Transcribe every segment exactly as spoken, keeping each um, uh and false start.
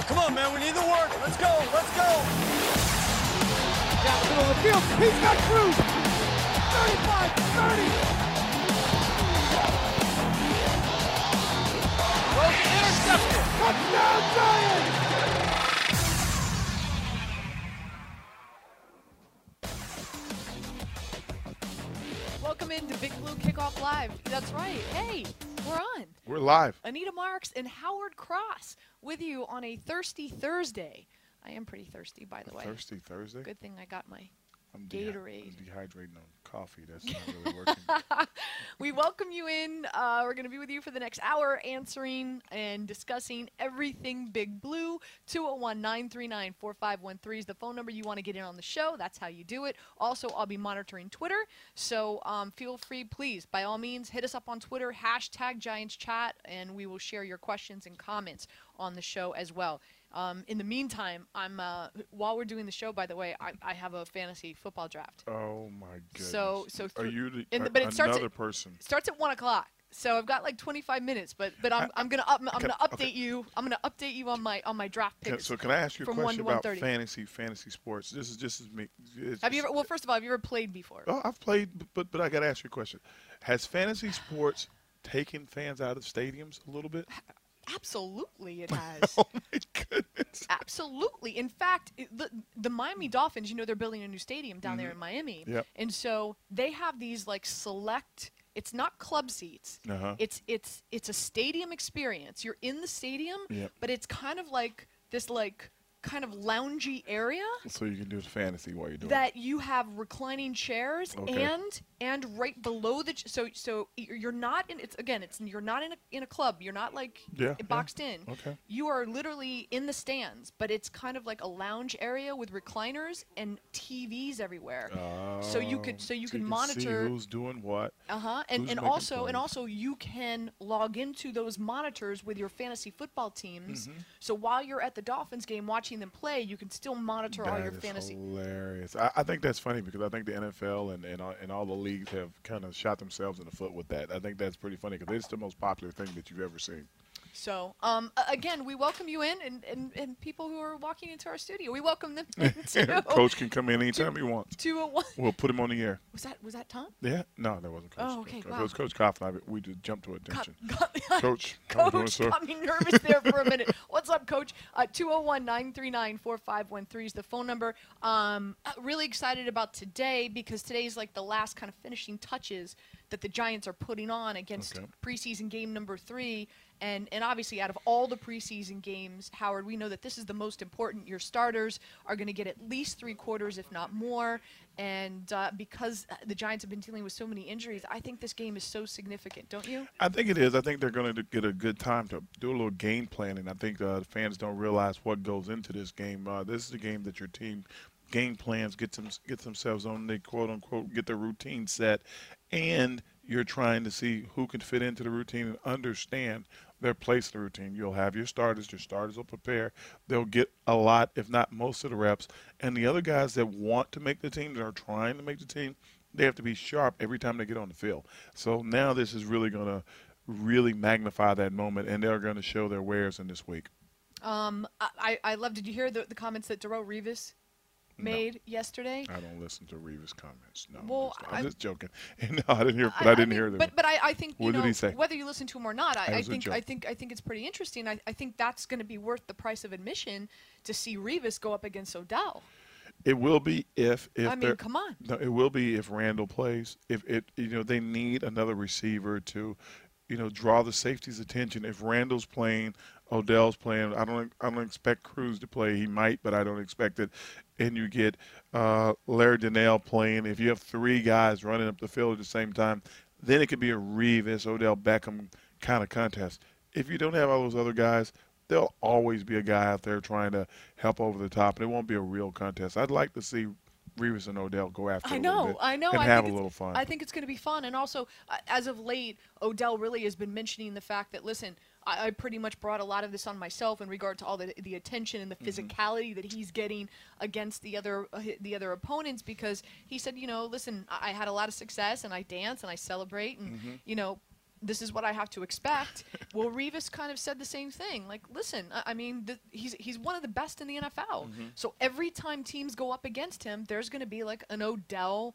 Come on, man. We need the work. Let's go. Let's go. Down the middle of the field. He's got Cruz. thirty-five, thirty. Well, intercepted. Touchdown, Giants. Welcome into Big Blue Kickoff Live. That's right. Hey, we're on. We're live. Anita Marks and Howard Cross with you on a thirsty Thursday. I am pretty thirsty, by the way. Thirsty Thursday? Good thing I got my I'm dehy- Gatorade. I'm dehydrating on coffee. That's not really working. We welcome you in. Uh, we're going to be with you for the next hour answering and discussing everything Big Blue. two oh one, nine three nine, four five one three is the phone number you want to get in on the show. That's how you do it. Also, I'll be monitoring Twitter. So um, feel free, please, by all means, hit us up on Twitter, hashtag Giants Chat, and we will share your questions and comments on the show as well. Um, in the meantime, I'm uh, while we're doing the show, by the way, I, I have a fantasy football draft. Oh, my goodness. So, so Are through- you the, in the- a- but it starts another at- person? starts at one o'clock. So I've got like twenty-five minutes, but but I'm I'm gonna up, I'm Can- gonna update okay. you. I'm gonna update you on my on my draft Can, picks. so can I ask you a from one question to about one thirty. fantasy fantasy sports? This is just as me. it's Have you just- ever? Well, first of all, have you ever played before? Oh, I've played, but but I got to ask you a question. Has fantasy sports taken fans out of stadiums a little bit? Absolutely, it has. Oh my goodness! Absolutely. In fact, it, the, the Miami Dolphins, you know, they're building a new stadium down there in Miami. Yep. And so they have these like select. It's not club seats. Uh-huh. It's it's it's a stadium experience. You're in the stadium, Yep. but it's kind of like this like kind of loungy area So you can do the fantasy while you're doing that you have reclining chairs Okay. and and right below the ch- so so you're you're not in it's again it's you're not in a in a club. You're not like Yeah, yeah. boxed in. Okay. You are literally in the stands, but it's kind of like a lounge area with recliners and T Vs everywhere. it. So you could so you so can see monitor who's doing what. uh-huh and who's and making also and plays. also you can log into those monitors with your fantasy football teams. Mm-hmm. So while you're at the Dolphins game watching them play, you can still monitor all That your is fantasy. hilarious. I, I think that's funny because I think the N F L and, and, all, and all the leagues have kind of shot themselves in the foot with that. I think that's pretty funny because it's the most popular thing that you've ever seen. So, um, a- again, we welcome you in, and, and, and people who are walking into our studio, we welcome them into Coach can come in anytime he wants. two oh one. We'll put him on the air. Was that was that Tom? Yeah? No, that wasn't Coach. Oh, okay, Coach. wow. It was Coach Kaufman. We just jumped to Got, attention. got, Coach, how we doing, Coach sir? got me nervous there for a minute. What's up, Coach? Uh, two oh one, nine three nine, four five one three is the phone number. Um, uh, really excited about today because today is like the last kind of finishing touches that the Giants are putting on against Okay. preseason game number three. And, and obviously, out of all the preseason games, Howard, we know that this is the most important. Your starters are going to get at least three quarters, if not more. And uh, because the Giants have been dealing with so many injuries, I think this game is so significant, don't you? I think it is. I think they're going to get a good time to do a little game planning. I think uh, the fans don't realize what goes into this game. Uh, this is a game that your team game plans, get them, gets themselves on, they quote unquote get their routine set, and you're trying to see who can fit into the routine and understand their place in the routine. You'll have your starters. Your starters will prepare. They'll get a lot, if not most of the reps. And the other guys that want to make the team, that are trying to make the team, they have to be sharp every time they get on the field. So now this is really going to really magnify that moment, and they're going to show their wares in this week. Um, I, I love. Did you hear the, the comments that Darrelle Revis made yesterday? I don't listen to Revis' comments. No, Well, I'm, just, I'm I- just joking. no, I didn't hear, but I, didn't mean, hear them. But but I, I think you What know did he say? whether you listen to him or not, It I, I was a think joke. I think I think it's pretty interesting. I, I think that's going to be worth the price of admission to see Revis go up against Odell. It will be if if I mean, they're- come on. No, it will be if Randall plays. If it, you know, they need another receiver to, you know, draw the safety's attention. If Randall's playing, Odell's playing. I don't, I don't expect Cruz to play. He might, but I don't expect it. And you get uh, Larry Donnell playing. If you have three guys running up the field at the same time, then it could be a Revis, Odell Beckham kind of contest. If you don't have all those other guys, there'll always be a guy out there trying to help over the top, and it won't be a real contest. I'd like to see Revis and Odell go after I it a little know, bit I know. and I have think a it's- little fun. I think it's going to be fun. And also, uh, as of late, Odell really has been mentioning the fact that, listen, I, I pretty much brought a lot of this on myself in regard to all the the attention and the physicality that he's getting against the other uh, the other opponents, because he said, you know, listen, I, I had a lot of success and I dance and I celebrate and, you know, this is what I have to expect. Well, Revis kind of said the same thing. Like, listen, I, I mean, the, he's he's one of the best in the N F L. Mm-hmm. So every time teams go up against him, there's going to be like an Odell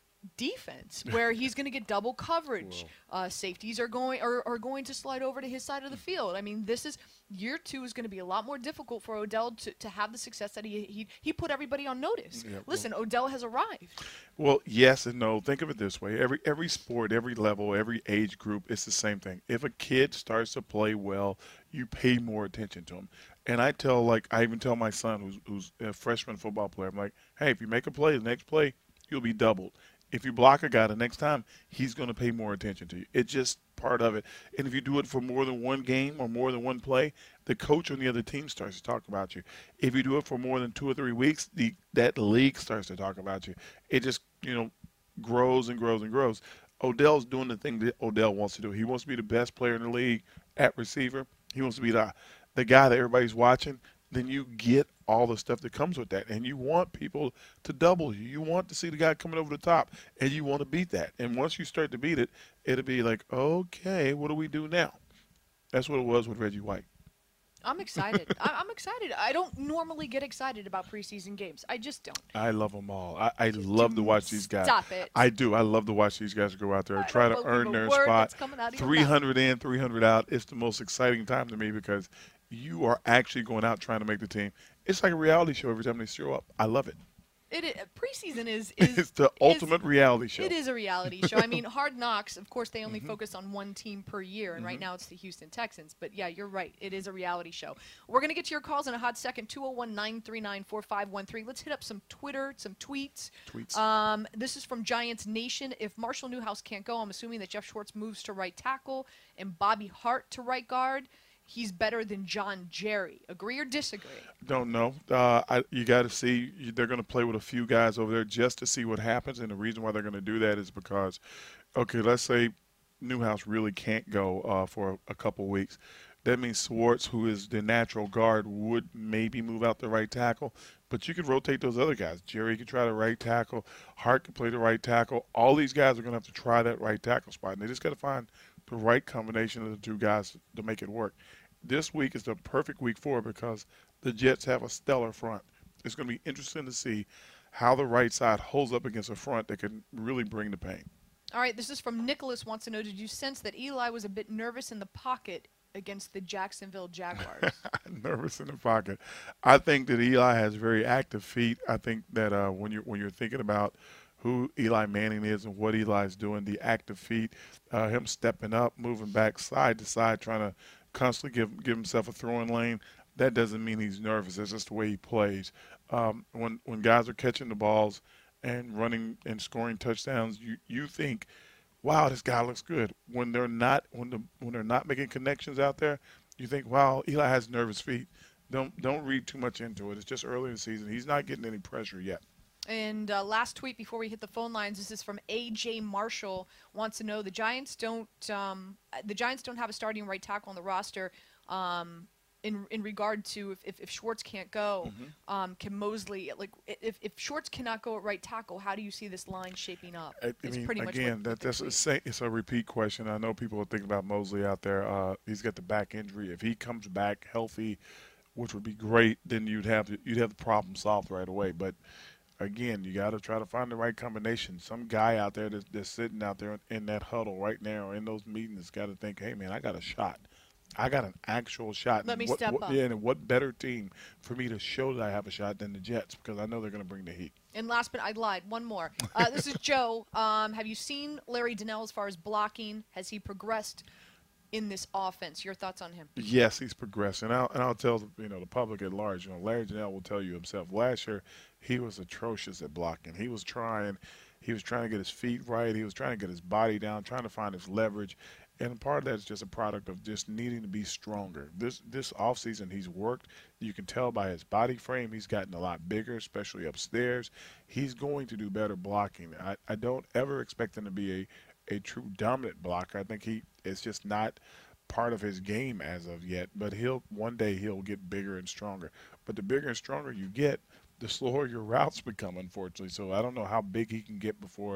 defense where he's going to get double coverage. Uh, safeties are going are, are going to slide over to his side of the field. I mean, this is year two is going to be a lot more difficult for Odell to, to have the success that he he he put everybody on notice. Yeah, Listen, Odell has arrived. Well, yes and no. Think of it this way: every every sport, every level, every age group, it's the same thing. If a kid starts to play well, you pay more attention to him. And I tell, like, I even tell my son, who's who's a freshman football player, I'm like, hey, if you make a play, the next play, you'll be doubled. If you block a guy the next time, he's going to pay more attention to you. It's just part of it. And if you do it for more than one game or more than one play, the coach on the other team starts to talk about you. If you do it for more than two or three weeks, the that league starts to talk about you. It just, you know, grows and grows and grows. Odell's doing the thing that Odell wants to do. He wants to be the best player in the league at receiver. He wants to be the the guy that everybody's watching. Then you get all the stuff that comes with that. And you want people to double you. You want to see the guy coming over the top, and you want to beat that. And once you start to beat it, it'll be like, okay, what do we do now? That's what it was with Reggie White. I'm excited. I, I'm excited. I don't normally get excited about preseason games. I just don't. I love them all. I, I love to watch these guys. Stop it. I do. I love to watch these guys go out there and I try don't to earn believe a their word spot. that's coming out of your three hundred in, three hundred out. It's the most exciting time to me because you are actually going out trying to make the team. It's like a reality show every time they show up. I love it. It is, preseason is, is It's the is- ultimate reality show. It is a reality show. I mean, Hard Knocks, of course, they only focus on one team per year, and right now it's the Houston Texans. But yeah, you're right. It is a reality show. We're going to get to your calls in a hot second, two oh one, nine three nine, four five one three. Let's hit up some Twitter, some tweets. Tweets. Um, this is from Giants Nation. If Marshall Newhouse can't go, I'm assuming that Jeff Schwartz moves to right tackle and Bobby Hart to right guard. He's better than John Jerry. Agree or disagree? Don't know. Uh, I, you got to see. They're going to play with a few guys over there just to see what happens. And the reason why they're going to do that is because, okay, let's say Newhouse really can't go uh, for a, a couple weeks. That means Schwartz, who is the natural guard, would maybe move out the right tackle. But you could rotate those other guys. Jerry could try the right tackle. Hart could play the right tackle. All these guys are going to have to try that right tackle spot. And they just got to find the right combination of the two guys to make it work. This week is the perfect week for it because the Jets have a stellar front. It's going to be interesting to see how the right side holds up against a front that can really bring the pain. All right, this is from Nicholas wants to know, did you sense that Eli was a bit nervous in the pocket against the Jacksonville Jaguars? Nervous in the pocket. I think that Eli has very active feet. I think that uh, when you're when you're thinking about who Eli Manning is and what Eli's doing, the active feet, uh, him stepping up, moving back side to side, trying to constantly give give himself a throwing lane, that doesn't mean he's nervous. That's just the way he plays. Um, when when guys are catching the balls and running and scoring touchdowns, you, you think, wow, this guy looks good. When they're not when the when they're not making connections out there, you think, wow, Eli has nervous feet. Don't don't read too much into it. It's just early in the season. He's not getting any pressure yet. And uh, last tweet before we hit the phone lines, this is from A J Marshall. Wants to know the Giants don't um, the Giants don't have a starting right tackle on the roster. Um, in in regard to if, if, if Schwartz can't go, Mm-hmm. um, can Mosley like if if Schwartz cannot go at right tackle, how do you see this line shaping up? I, I it's mean, pretty much again, what, that, what they that's a, tweet. sa- it's a repeat question. I know people are thinking about Mosley out there. Uh, he's got the back injury. If he comes back healthy, which would be great, then you'd have the, you'd have the problem solved right away. But again, you got to try to find the right combination. Some guy out there that's, that's sitting out there in that huddle right now in those meetings got to think, hey, man, I got a shot. I got an actual shot. Let And me what, step what, up. Yeah, and what better team for me to show that I have a shot than the Jets, because I know they're going to bring the heat. And last but I lied, one more. Uh, this is Joe. Um, have you seen Larry Donnell as far as blocking? Has he progressed in this offense? Your thoughts on him? Yes, he's progressing. And I'll, and I'll tell you know the public at large. You know, Larry Donnell will tell you himself. Last year, he was atrocious at blocking. He was trying, he was trying to get his feet right. He was trying to get his body down, trying to find his leverage. And part of that is just a product of just needing to be stronger. This this offseason, he's worked. You can tell by his body frame, he's gotten a lot bigger, especially upstairs. He's going to do better blocking. I, I don't ever expect him to be a, a true dominant blocker. I think he it's just not part of his game as of yet. But he'll one day he'll get bigger and stronger. But the bigger and stronger you get, the slower your routes become, unfortunately. So I don't know how big he can get before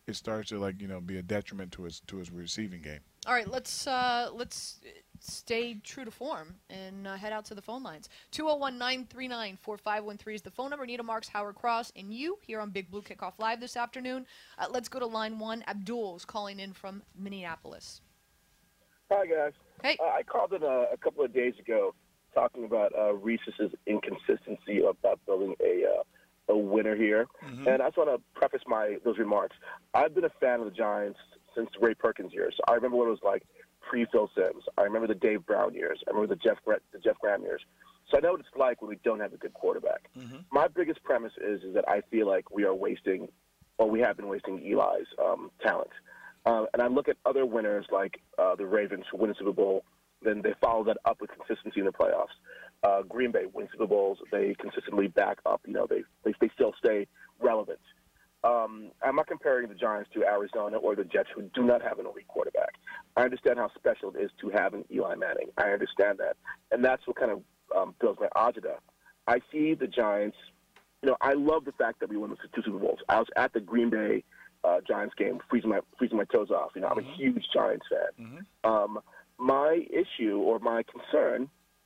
it starts to like you know be a detriment to his to his receiving game. All right, let's uh, let's stay true to form and uh, head out to the phone lines. two oh one, nine three nine, four five one three is the phone number. Nita Marks, Howard Cross, and you here on Big Blue Kickoff Live this afternoon. Uh, let's go to line one. Abdul's calling in from Minneapolis. Hi, guys. Hey. Uh, I called in a, a couple of days ago talking about uh, Reese's inconsistency about building a uh, a winner here. Mm-hmm. And I just want to preface my those remarks. I've been a fan of the Giants since the Ray Perkins years. I remember what it was like pre-Phil Simms. I remember the Dave Brown years. I remember the Jeff the Jeff Graham years. So I know what it's like when we don't have a good quarterback. Mm-hmm. My biggest premise is is that I feel like we are wasting, or we have been wasting Eli's um, talent. Uh, and I look at other winners like uh, the Ravens who win a Super Bowl, then they follow that up with consistency in the playoffs. Uh, Green Bay wins Super Bowls. They consistently back up. You know, they they, they still stay relevant. Um, I'm not comparing the Giants to Arizona or the Jets, who do not have an elite quarterback. I understand how special it is to have an Eli Manning. I understand that. And that's what kind of um, builds my agita. I see the Giants. You know, I love the fact that we won the two Super Bowls. I was at the Green Bay uh, Giants game, freezing my freezing my toes off. You know, I'm a huge Giants fan. Mm-hmm. Um, my issue or my concern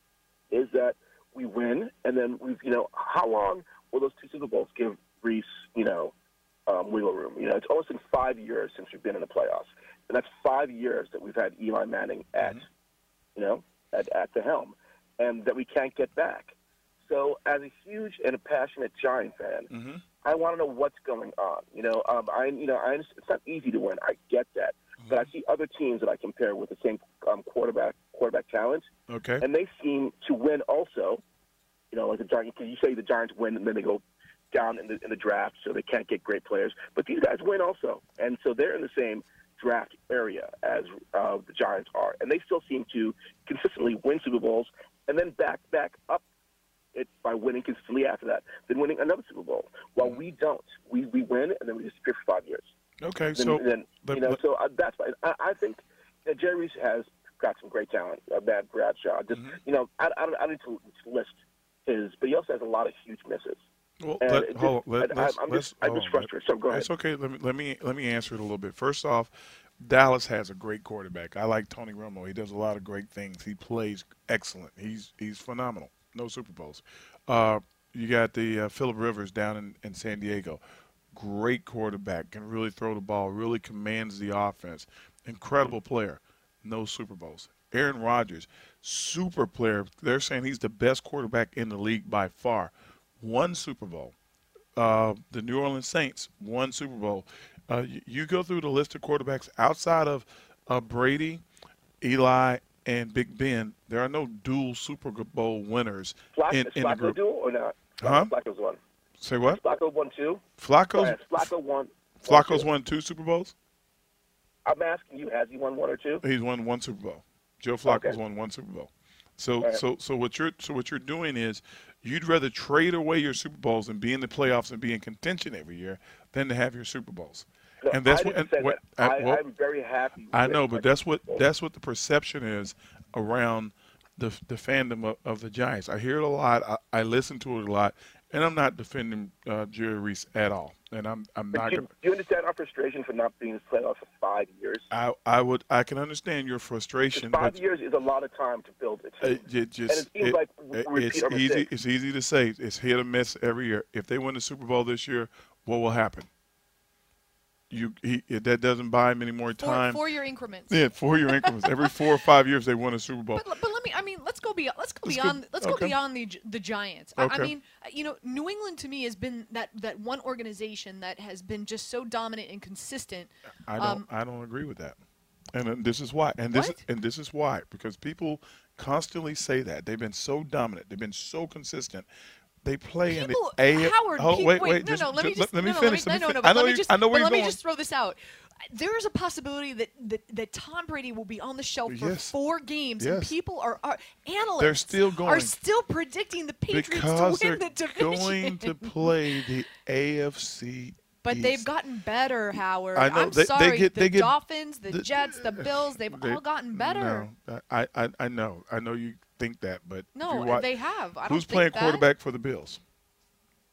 is that we win, and then we've, you know, how long will those two Super Bowls give Reese, you know, Um, wiggle room? You know, it's almost been five years since we've been in the playoffs, and that's five years that we've had Eli Manning at, mm-hmm. you know, at, at the helm, and that we can't get back. So, as a huge and a passionate Giant fan, mm-hmm. I want to know what's going on. You know, um, I, you know, I it's not easy to win. I get that, mm-hmm. but I see other teams that I compare with the same um, quarterback quarterback talent, okay, and they seem to win also. You know, like the Giants. You say the Giants win, and then they go down in the in the draft, so they can't get great players. But these guys win also, and so they're in the same draft area as uh, the Giants are, and they still seem to consistently win Super Bowls and then back back up it by winning consistently after that, then winning another Super Bowl. While we don't, we we win and then we disappear for five years. Okay, then, so then but, you know, but, so uh, that's why I, I think that Jerry Reese has got some great talent. Uh, Matt Bradshaw, just mm-hmm. you know, I, I, I need to list his, but he also has a lot of huge misses. Well, let, just, hold on, let, I, let's, I'm let's, just, I'm just frustrated. So go ahead. It's okay. Let me let me let me answer it a little bit. First off, Dallas has a great quarterback. I like Tony Romo. He does a lot of great things. He plays excellent. He's he's phenomenal. No Super Bowls. Uh, you got the uh, Phillip Rivers down in, in San Diego. Great quarterback. Can really throw the ball. Really commands the offense. Incredible player. No Super Bowls. Aaron Rodgers, super player. They're saying he's the best quarterback in the league by far. One Super Bowl. Uh, the New Orleans Saints, one Super Bowl. Uh, you, you go through the list of quarterbacks outside of uh, Brady, Eli, and Big Ben. There are no dual Super Bowl winners Flacco, in, in Flacco the group. Duel or not? Huh? Flacco's won. Say what? Flacco won two. Flacco's Yes, Flacco won. Flacco's two. won two Super Bowls. I'm asking you, has he won one or two? He's won one Super Bowl. Joe Flacco's Okay. won one Super Bowl. So, Right. so, so what you're so what you're doing is you'd rather trade away your Super Bowls and be in the playoffs and be in contention every year than to have your Super Bowls. No, and that's I what, didn't and say what that. I, I, well, I'm very happy. I with know, my but that's what Super Bowl. that's what the perception is around the the fandom of, of the Giants. I hear it a lot. I, I listen to it a lot, and I'm not defending uh, Jerry Reese at all. And I'm I'm But not do, going. do you understand our frustration for not being in the playoffs for five years? I I would I can understand your frustration, Five but years is a lot of time to build a team. it, it just and it seems it- like it- we it's repeat our easy. mistakes. It's easy to say. It's hit or miss every year. If they win the Super Bowl this year, what will happen? You he, that doesn't buy him any more Four, time. four-year increments. Yeah, four-year increments. Every four or five years, they win a Super Bowl. But, but let me. I mean, let's go beyond. Let's go Let's go- beyond. let's go okay. beyond the the Giants. I, I Okay. mean, you know, New England to me has been that that one organization that has been just so dominant and consistent. I don't. Um, I don't agree with that. And uh, this is why. And this What? is, and this is why because people constantly say that they've been so dominant. They've been so consistent. They play People, in the A. Howard, oh, pe- wait, wait, wait. no, just, no, let me just- just let me no, no, finish. Let me, let no, me no, fin- but I know let me you- just, I know but where let you're me going. just throw this out. There is a possibility that, that, that Tom Brady will be on the shelf for Yes. four games, and Yes. people are, are analysts They're still are going. still predicting the Patriots because to win they're the division. going to play the A F C. But they've East. gotten better, Howard. I know. I'm They- they sorry. get- the they get- Dolphins, the, the- Jets, the Bills, they've They- all gotten better. No, I, I, I know. I know you think that, but if No, you watch, they have. I don't who's think playing that. quarterback for the Bills?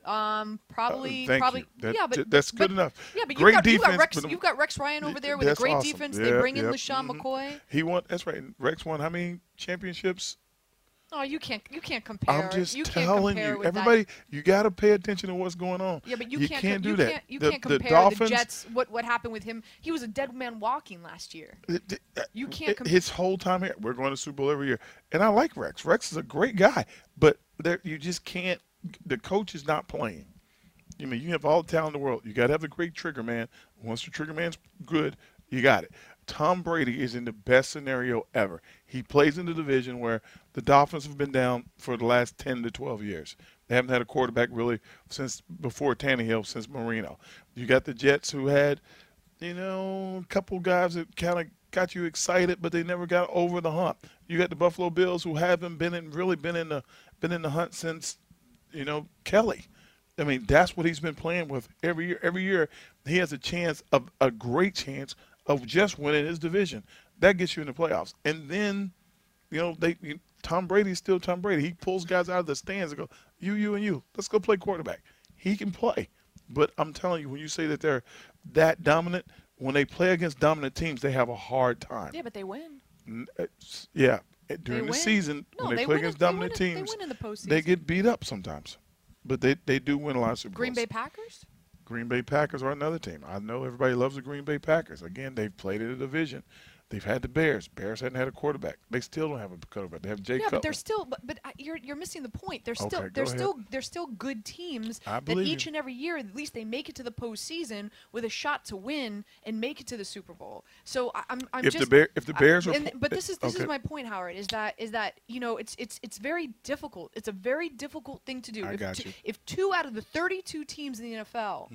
Um, probably, Uh, thank probably, you. That- yeah, but that's good but, enough. Yeah, but Great you've got, you've got defense, Rex, but- you've got Rex Ryan over there with That's a great awesome. defense. They Yeah, bring in yep. LaShawn Mhm. McCoy. He won. That's right. Rex won how many championships? Oh, you can't, you can't compare. I'm just you can't telling compare you. with Everybody, that. you got to pay attention to what's going on. Yeah, but you, you can't, can't you do that. Can't, you the, can't the compare Dolphins, the Jets. What what happened with him? He was a dead man walking last year. It- it- You can't compare. His whole time here, we're going to Super Bowl every year, and I like Rex. Rex is a great guy, but there you just can't. The coach is not playing. I mean, you have all the talent in the world. You got to have the great trigger man. Once the trigger man's good, you got it. Tom Brady is in the best scenario ever. He plays in the division where the Dolphins have been down for the last ten to twelve years. They haven't had a quarterback really since before Tannehill, since Marino. You got the Jets who had, you know, a couple guys that kind of got you excited, but they never got over the hump. You got the Buffalo Bills who haven't been in really been in the been in the hunt since, you know, Kelly. I mean, that's what he's been playing with every year. Every year, he has a chance of a great chance of just winning his division. That gets you in the playoffs. And then, you know, they you, Tom Brady's still Tom Brady. He pulls guys out of the stands and go, you, you, and you. Let's go play quarterback. He can play. But I'm telling you, when you say that they're that dominant, when they play against dominant teams, they have a hard time. Yeah, but they win. N- it's- Yeah. During the win. season, No, when they, they play win against in- they dominant win in- they teams, win in the postseason. they get beat up sometimes. But they, they do win a lot of Super Green Bowls. Bay Packers. Green Bay Packers are another team. I know everybody loves the Green Bay Packers. Again, they've played in a division. They've had the Bears. Bears hadn't had a quarterback. They still don't have a quarterback. They have Jay Yeah, Cutler. but they're still. But, but uh, you're you're missing the point. They're still Okay, go they're ahead. still they're still good teams I that believe each you. and every year at least they make it to the postseason with a shot to win and make it to the Super Bowl. So I, I'm I'm If just the Bear, if the Bears I, are, and, but this is this okay. is my point, Howard. Is that is that you know it's it's it's very difficult. It's a very difficult thing to do. I if, got two, you. if two out of the thirty-two teams in the N F L.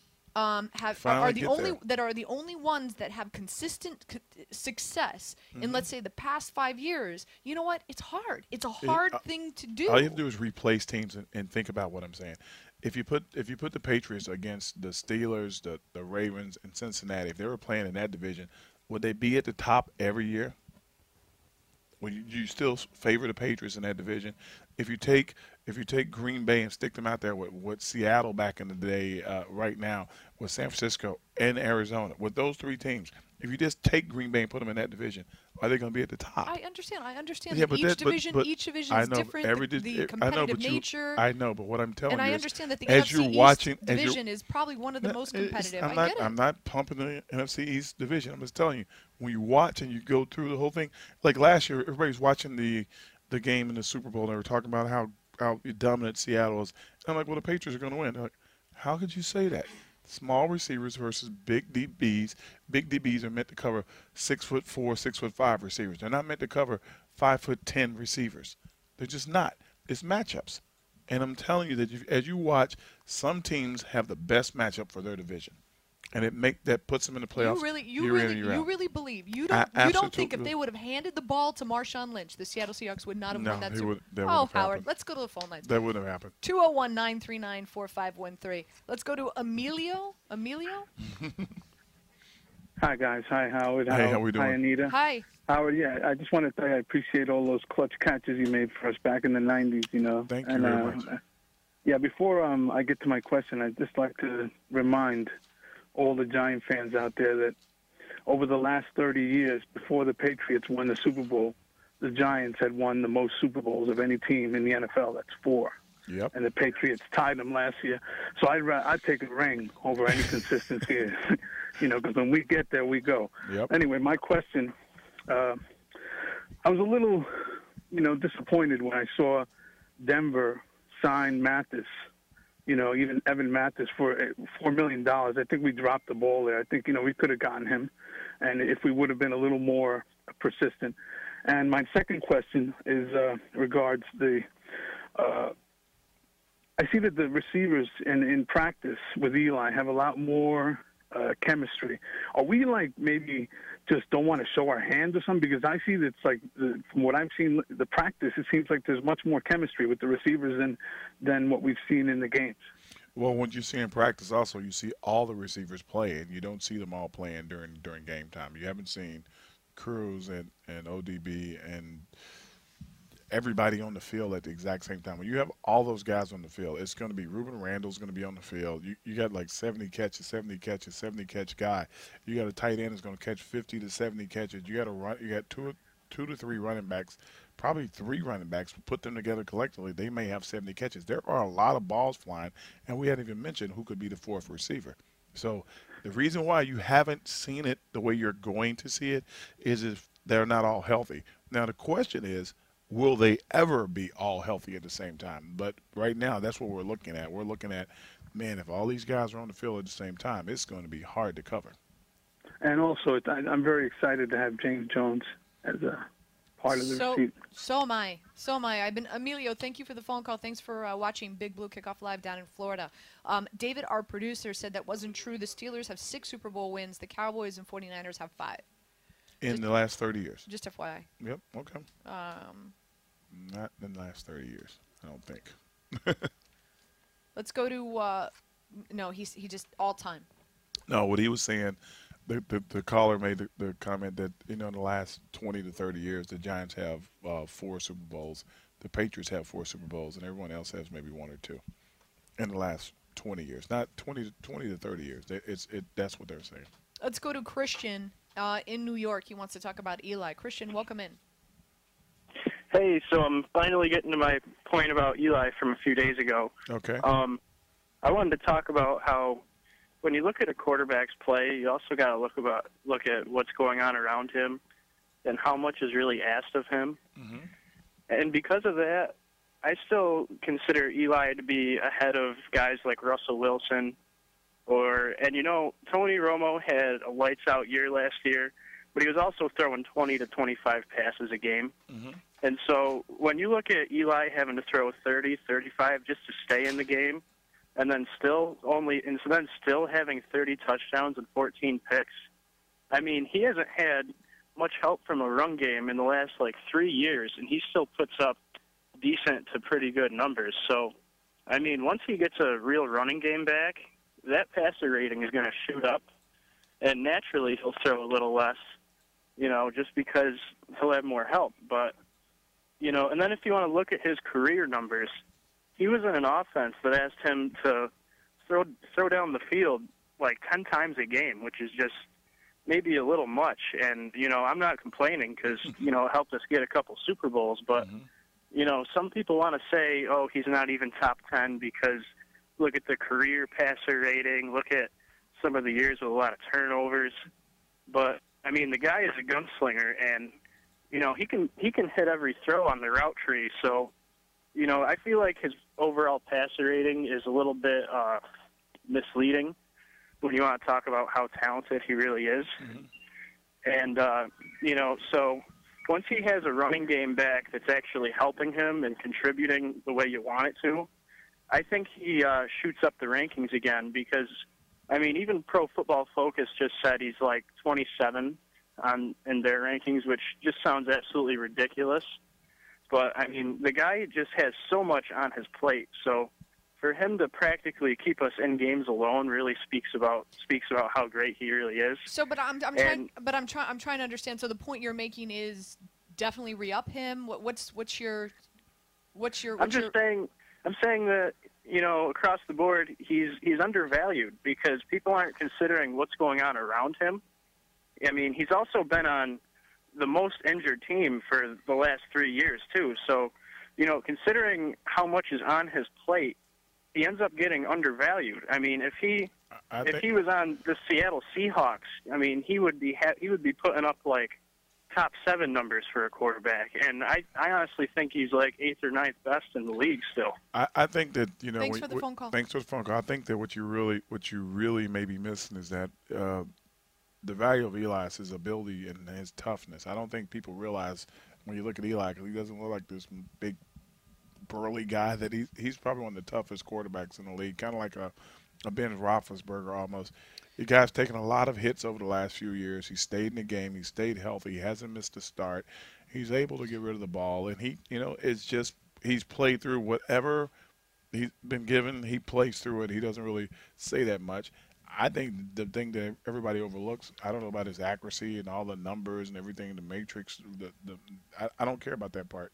Um, have are, Finally are the get only there. that are the only ones that have consistent c- success Mm-hmm. in, let's say, the past five years. You know what? It's hard. It's a hard uh, thing to do. All you have to do is replace teams and, and think about what I'm saying. If you put if you put the Patriots against the Steelers, the, the Ravens, and Cincinnati, if they were playing in that division, would they be at the top every year? Would you, you still favor the Patriots in that division? If you take if you take Green Bay and stick them out there with, with Seattle back in the day, uh, right now with San Francisco and Arizona, with those three teams, if you just take Green Bay and put them in that division, are they going to be at the top? I understand. I understand Yeah, that but each that- but- division, but each division I is know, different. every the, di- the I know, competitive but you- nature. I know, but what I'm telling and you I is, understand that the as N F C you're East watching, as you're- division is probably one of the No, most it's- competitive. I'm I not, get it. I'm not pumping the N F C East division. I'm just telling you, when you watch and you go through the whole thing, like last year, everybody's watching the the game in the Super Bowl. And they were talking about how how dominant Seattle is. And I'm like, well, the Patriots are going to win. They're like, how could you say that? Small receivers versus big D Bs. Big D Bs are meant to cover six foot four, six foot five receivers. They're not meant to cover five foot ten receivers. They're just not. It's matchups. And I'm telling you that you, as you watch, some teams have the best matchup for their division, and it make that puts them in the playoffs. You really, you year in really, and year you out. really believe you I don't, you don't think if absolutely- they would have handed the ball to Marshawn Lynch, the Seattle Seahawks would not have No, won that they Super would- that Oh, wouldn't have Howard, happened. let's go to the phone lines. That wouldn't have happened. two oh one, nine three nine, four five one three. Let's go to Emilio. Emilio? Hi, guys. Hi, Howard. Hey, how we doing? Hi, Anita. Hi. Howard, yeah, I just want to tell you I appreciate all those clutch catches you made for us back in the nineties, you know. Thank you and, very uh, much. Yeah, before um, I get to my question, I'd just like to remind all the Giant fans out there that over the last thirty years, before the Patriots won the Super Bowl, the Giants had won the most Super Bowls of any team in the N F L. That's four. Yep. And the Patriots tied them last year. So I'd, ra- I'd take a ring over any consistency, you know, because when we get there, we go. Yep. Anyway, my question, uh, I was a little, you know, disappointed when I saw Denver sign Mathis, you know, even Evan Mathis for uh, four million dollars. I think we dropped the ball there. I think, you know, we could have gotten him, and if we would have been a little more persistent. And my second question is uh, regards the uh, I see that the receivers in, in practice with Eli have a lot more uh, chemistry. Are we like maybe just don't want to show our hands or something? Because I see that it's like the, from what I've seen, the practice, it seems like there's much more chemistry with the receivers than than what we've seen in the games. Well, what you see in practice also, you see all the receivers play, and you don't see them all playing during during game time. You haven't seen Cruz and, and O D B and everybody on the field at the exact same time. When you have all those guys on the field, it's going to be Ruben Randall's going to be on the field. You you got like seventy catches, seventy catches, seventy catch guy. You got a tight end that's going to catch fifty to seventy catches. You got a run. You got two two to three running backs, probably three running backs. Put them together collectively, they may have seventy catches. There are a lot of balls flying, and we hadn't even mentioned who could be the fourth receiver. So the reason why you haven't seen it the way you're going to see it is if they're not all healthy. Now the question is, will they ever be all healthy at the same time? But right now, that's what we're looking at. We're looking at, man, if all these guys are on the field at the same time, it's going to be hard to cover. And also, I'm very excited to have James Jones as a part of the so, receiver. So am I. So am I. I've been Emilio. Thank you for the phone call. Thanks for uh, watching Big Blue Kickoff Live down in Florida. Um, David, our producer, said that wasn't true. The Steelers have six Super Bowl wins. The Cowboys and forty-niners have five. In just, the last thirty years. Just F Y I. Yep. Okay. Um, Not in the last thirty years, I don't think. let's go to. Uh, no, he's he just all time. No, what he was saying. The, the, the caller made the, the comment that, you know, in the last twenty to thirty years, the Giants have uh, four Super Bowls. The Patriots have four Super Bowls, and everyone else has maybe one or two in the last twenty years. Not twenty to, twenty to thirty years. It's, it, that's what they're saying. Let's go to Christian uh, in New York. He wants to talk about Eli. Christian, welcome in. Hey, so I'm finally getting to my point about Eli from a few days ago. Okay. Um, I wanted to talk about how when you look at a quarterback's play, you also got to look about look at what's going on around him and how much is really asked of him. Mm-hmm. And because of that, I still consider Eli to be ahead of guys like Russell Wilson. Or and you know, Tony Romo had a lights out year last year, but he was also throwing twenty to twenty-five passes a game. Mm-hmm. And so when you look at Eli having to throw thirty, thirty-five just to stay in the game, and then still only, and so then still having thirty touchdowns and fourteen picks. I mean, he hasn't had much help from a run game in the last like three years, and he still puts up decent to pretty good numbers. So, I mean, once he gets a real running game back, that passer rating is going to shoot up, and naturally he'll throw a little less, you know, just because he'll have more help. But, you know, and then if you want to look at his career numbers, he was in an offense that asked him to throw throw down the field like ten times a game, which is just maybe a little much. And, you know, I'm not complaining because, you know, it helped us get a couple Super Bowls. But, mm-hmm. you know, some people want to say, oh, he's not even top ten because look at the career passer rating, look at some of the years with a lot of turnovers. But, I mean, the guy is a gunslinger, and, you know, he can he can hit every throw on the route tree. So, you know, I feel like his overall passer rating is a little bit uh, misleading when you want to talk about how talented he really is. Mm-hmm. And, uh, you know, so once he has a running game back that's actually helping him and contributing the way you want it to, I think he uh, shoots up the rankings again because, I mean, even Pro Football Focus just said he's like twenty-seven on in their rankings, which just sounds absolutely ridiculous. But, I mean, the guy just has so much on his plate. So for him to practically keep us in games alone really speaks about speaks about how great he really is. So, but I'm, I'm trying, but I'm trying, I'm trying to understand. So the point you're making is definitely re-up him. What, what's, what's your, what's your? What's I'm just your... saying, I'm saying that you know across the board he's he's undervalued because people aren't considering what's going on around him. I mean, he's also been on the most injured team for the last three years too. So, you know, considering how much is on his plate, he ends up getting undervalued. I mean, if he I if he was on the Seattle Seahawks, I mean, he would be ha- he would be putting up like top seven numbers for a quarterback, and I, I honestly think he's like eighth or ninth best in the league still. I, I think that you know. Thanks we, for the we, phone call. Thanks for the phone call. I think that what you really what you really may be missing is that uh, the value of Eli is his ability and his toughness. I don't think people realize when you look at Eli because he doesn't look like this big burly guy that he's he's probably one of the toughest quarterbacks in the league, kind of like a, a Ben Roethlisberger almost. The guy's taken a lot of hits over the last few years. He stayed in the game. He stayed healthy. He hasn't missed a start. He's able to get rid of the ball, and he, you know, it's just he's played through whatever he's been given. He plays through it. He doesn't really say that much. I think the thing that everybody overlooks, I don't know about his accuracy and all the numbers and everything, the matrix. The, the I, I don't care about that part.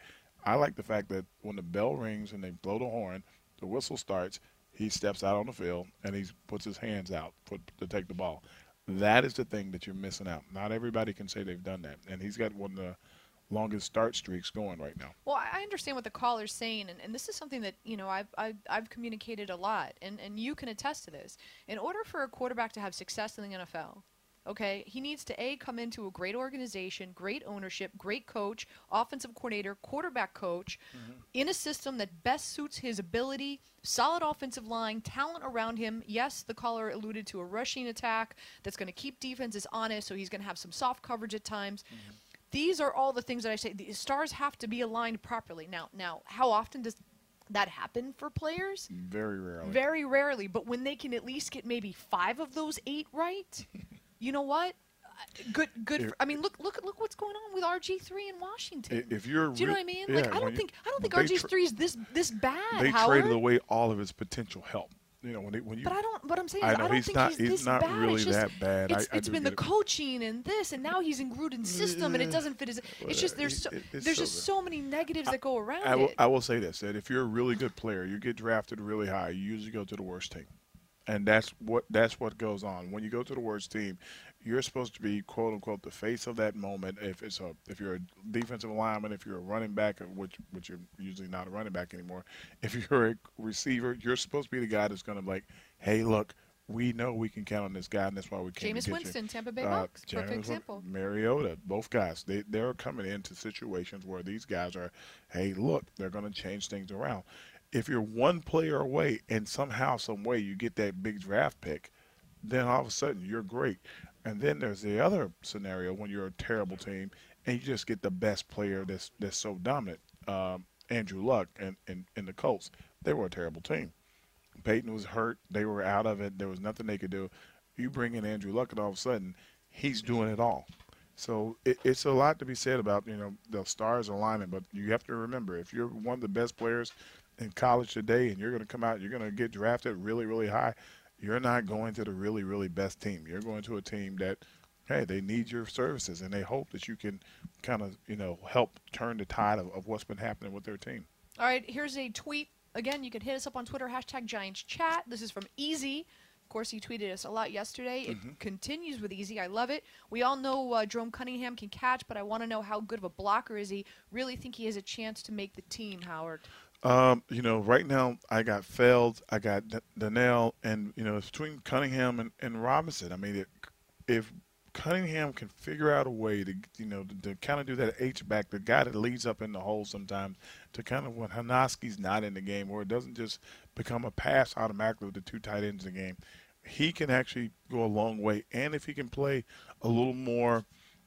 I like the fact that when the bell rings and they blow the horn, the whistle starts, he steps out on the field and he puts his hands out for, to take the ball. That is the thing that you're missing out. Not everybody can say they've done that, and he's got one of the longest start streaks going right now. Well, I understand what the caller's saying, and, and this is something that, you know, I've, I've, I've communicated a lot, and, and you can attest to this. In order for a quarterback to have success in the N F L, okay, he needs to, A, come into a great organization, great ownership, great coach, offensive coordinator, quarterback coach, mm-hmm. in a system that best suits his ability, solid offensive line, talent around him. Yes, the caller alluded to a rushing attack that's going to keep defenses honest, so he's going to have some soft coverage at times. Mm-hmm. These are all the things that I say. The stars have to be aligned properly. Now, now, how often does that happen for players? Very rarely. Very rarely. But when they can at least get maybe five of those eight right, you know what? Good, good. If, for, I mean, look, look, look what's going on with R G three in Washington. If you're, do you know what I mean? Yeah, like, I don't think, I don't think R G three is this, this bad. They Howard. traded away all of his potential help. You know, when, they, when you. But I don't. What I'm saying I is, know, I don't he's think not, he's, he's this not bad. really it's just, that bad. It's, I, it's I been the it. coaching and this, and now he's in Gruden's system, and it doesn't fit his. It's just there's so, it, it's there's so just good. so many negatives that go around I will, it. I will say this: that if you're a really good player, you get drafted really high. You usually go to the worst team, and that's what that's what goes on. When you go to the worst team, you're supposed to be quote unquote the face of that moment. If it's a if you're a defensive lineman, if you're a running back, which which you're usually not a running back anymore. If you're a receiver, you're supposed to be the guy that's going to be like, hey, look, we know we can count on this guy, and that's why we came Jameis to get Winston, you. Tampa Bay Uh, Bucks, perfect Jameis, example. Mariota, both guys, they they're coming into situations where these guys are, hey, look, they're going to change things around. If you're one player away and somehow, some way you get that big draft pick, then all of a sudden you're great. And then there's the other scenario when you're a terrible team and you just get the best player that's that's so dominant. Um, Andrew Luck and, and, and the Colts, they were a terrible team. Peyton was hurt. They were out of it. There was nothing they could do. You bring in Andrew Luck, and all of a sudden, he's doing it all. So it, it's a lot to be said about, you know, the stars aligning. But you have to remember, if you're one of the best players in college today and you're going to come out, you're going to get drafted really, really high, you're not going to the really, really best team. You're going to a team that, hey, they need your services, and they hope that you can kind of, you know, help turn the tide of, of what's been happening with their team. All right, here's a tweet. Again, you can hit us up on Twitter, hashtag Giants Chat. This is from Easy. Of course, he tweeted us a lot yesterday. It mm-hmm. continues with Easy. I love it. We all know uh, Jerome Cunningham can catch, but I want to know how good of a blocker is he. Really think he has a chance to make the team, Howard. Um, you know, right now I got Feld, I got D- Donnell, and, you know, it's between Cunningham and, and Robinson. I mean, it, if Cunningham can figure out a way to, you know, to, to kind of do that H-back, the guy that leads up in the hole sometimes, to kind of when Hanoski's not in the game, where it doesn't just become a pass automatically with the two tight ends in the game, he can actually go a long way. And if he can play a little more,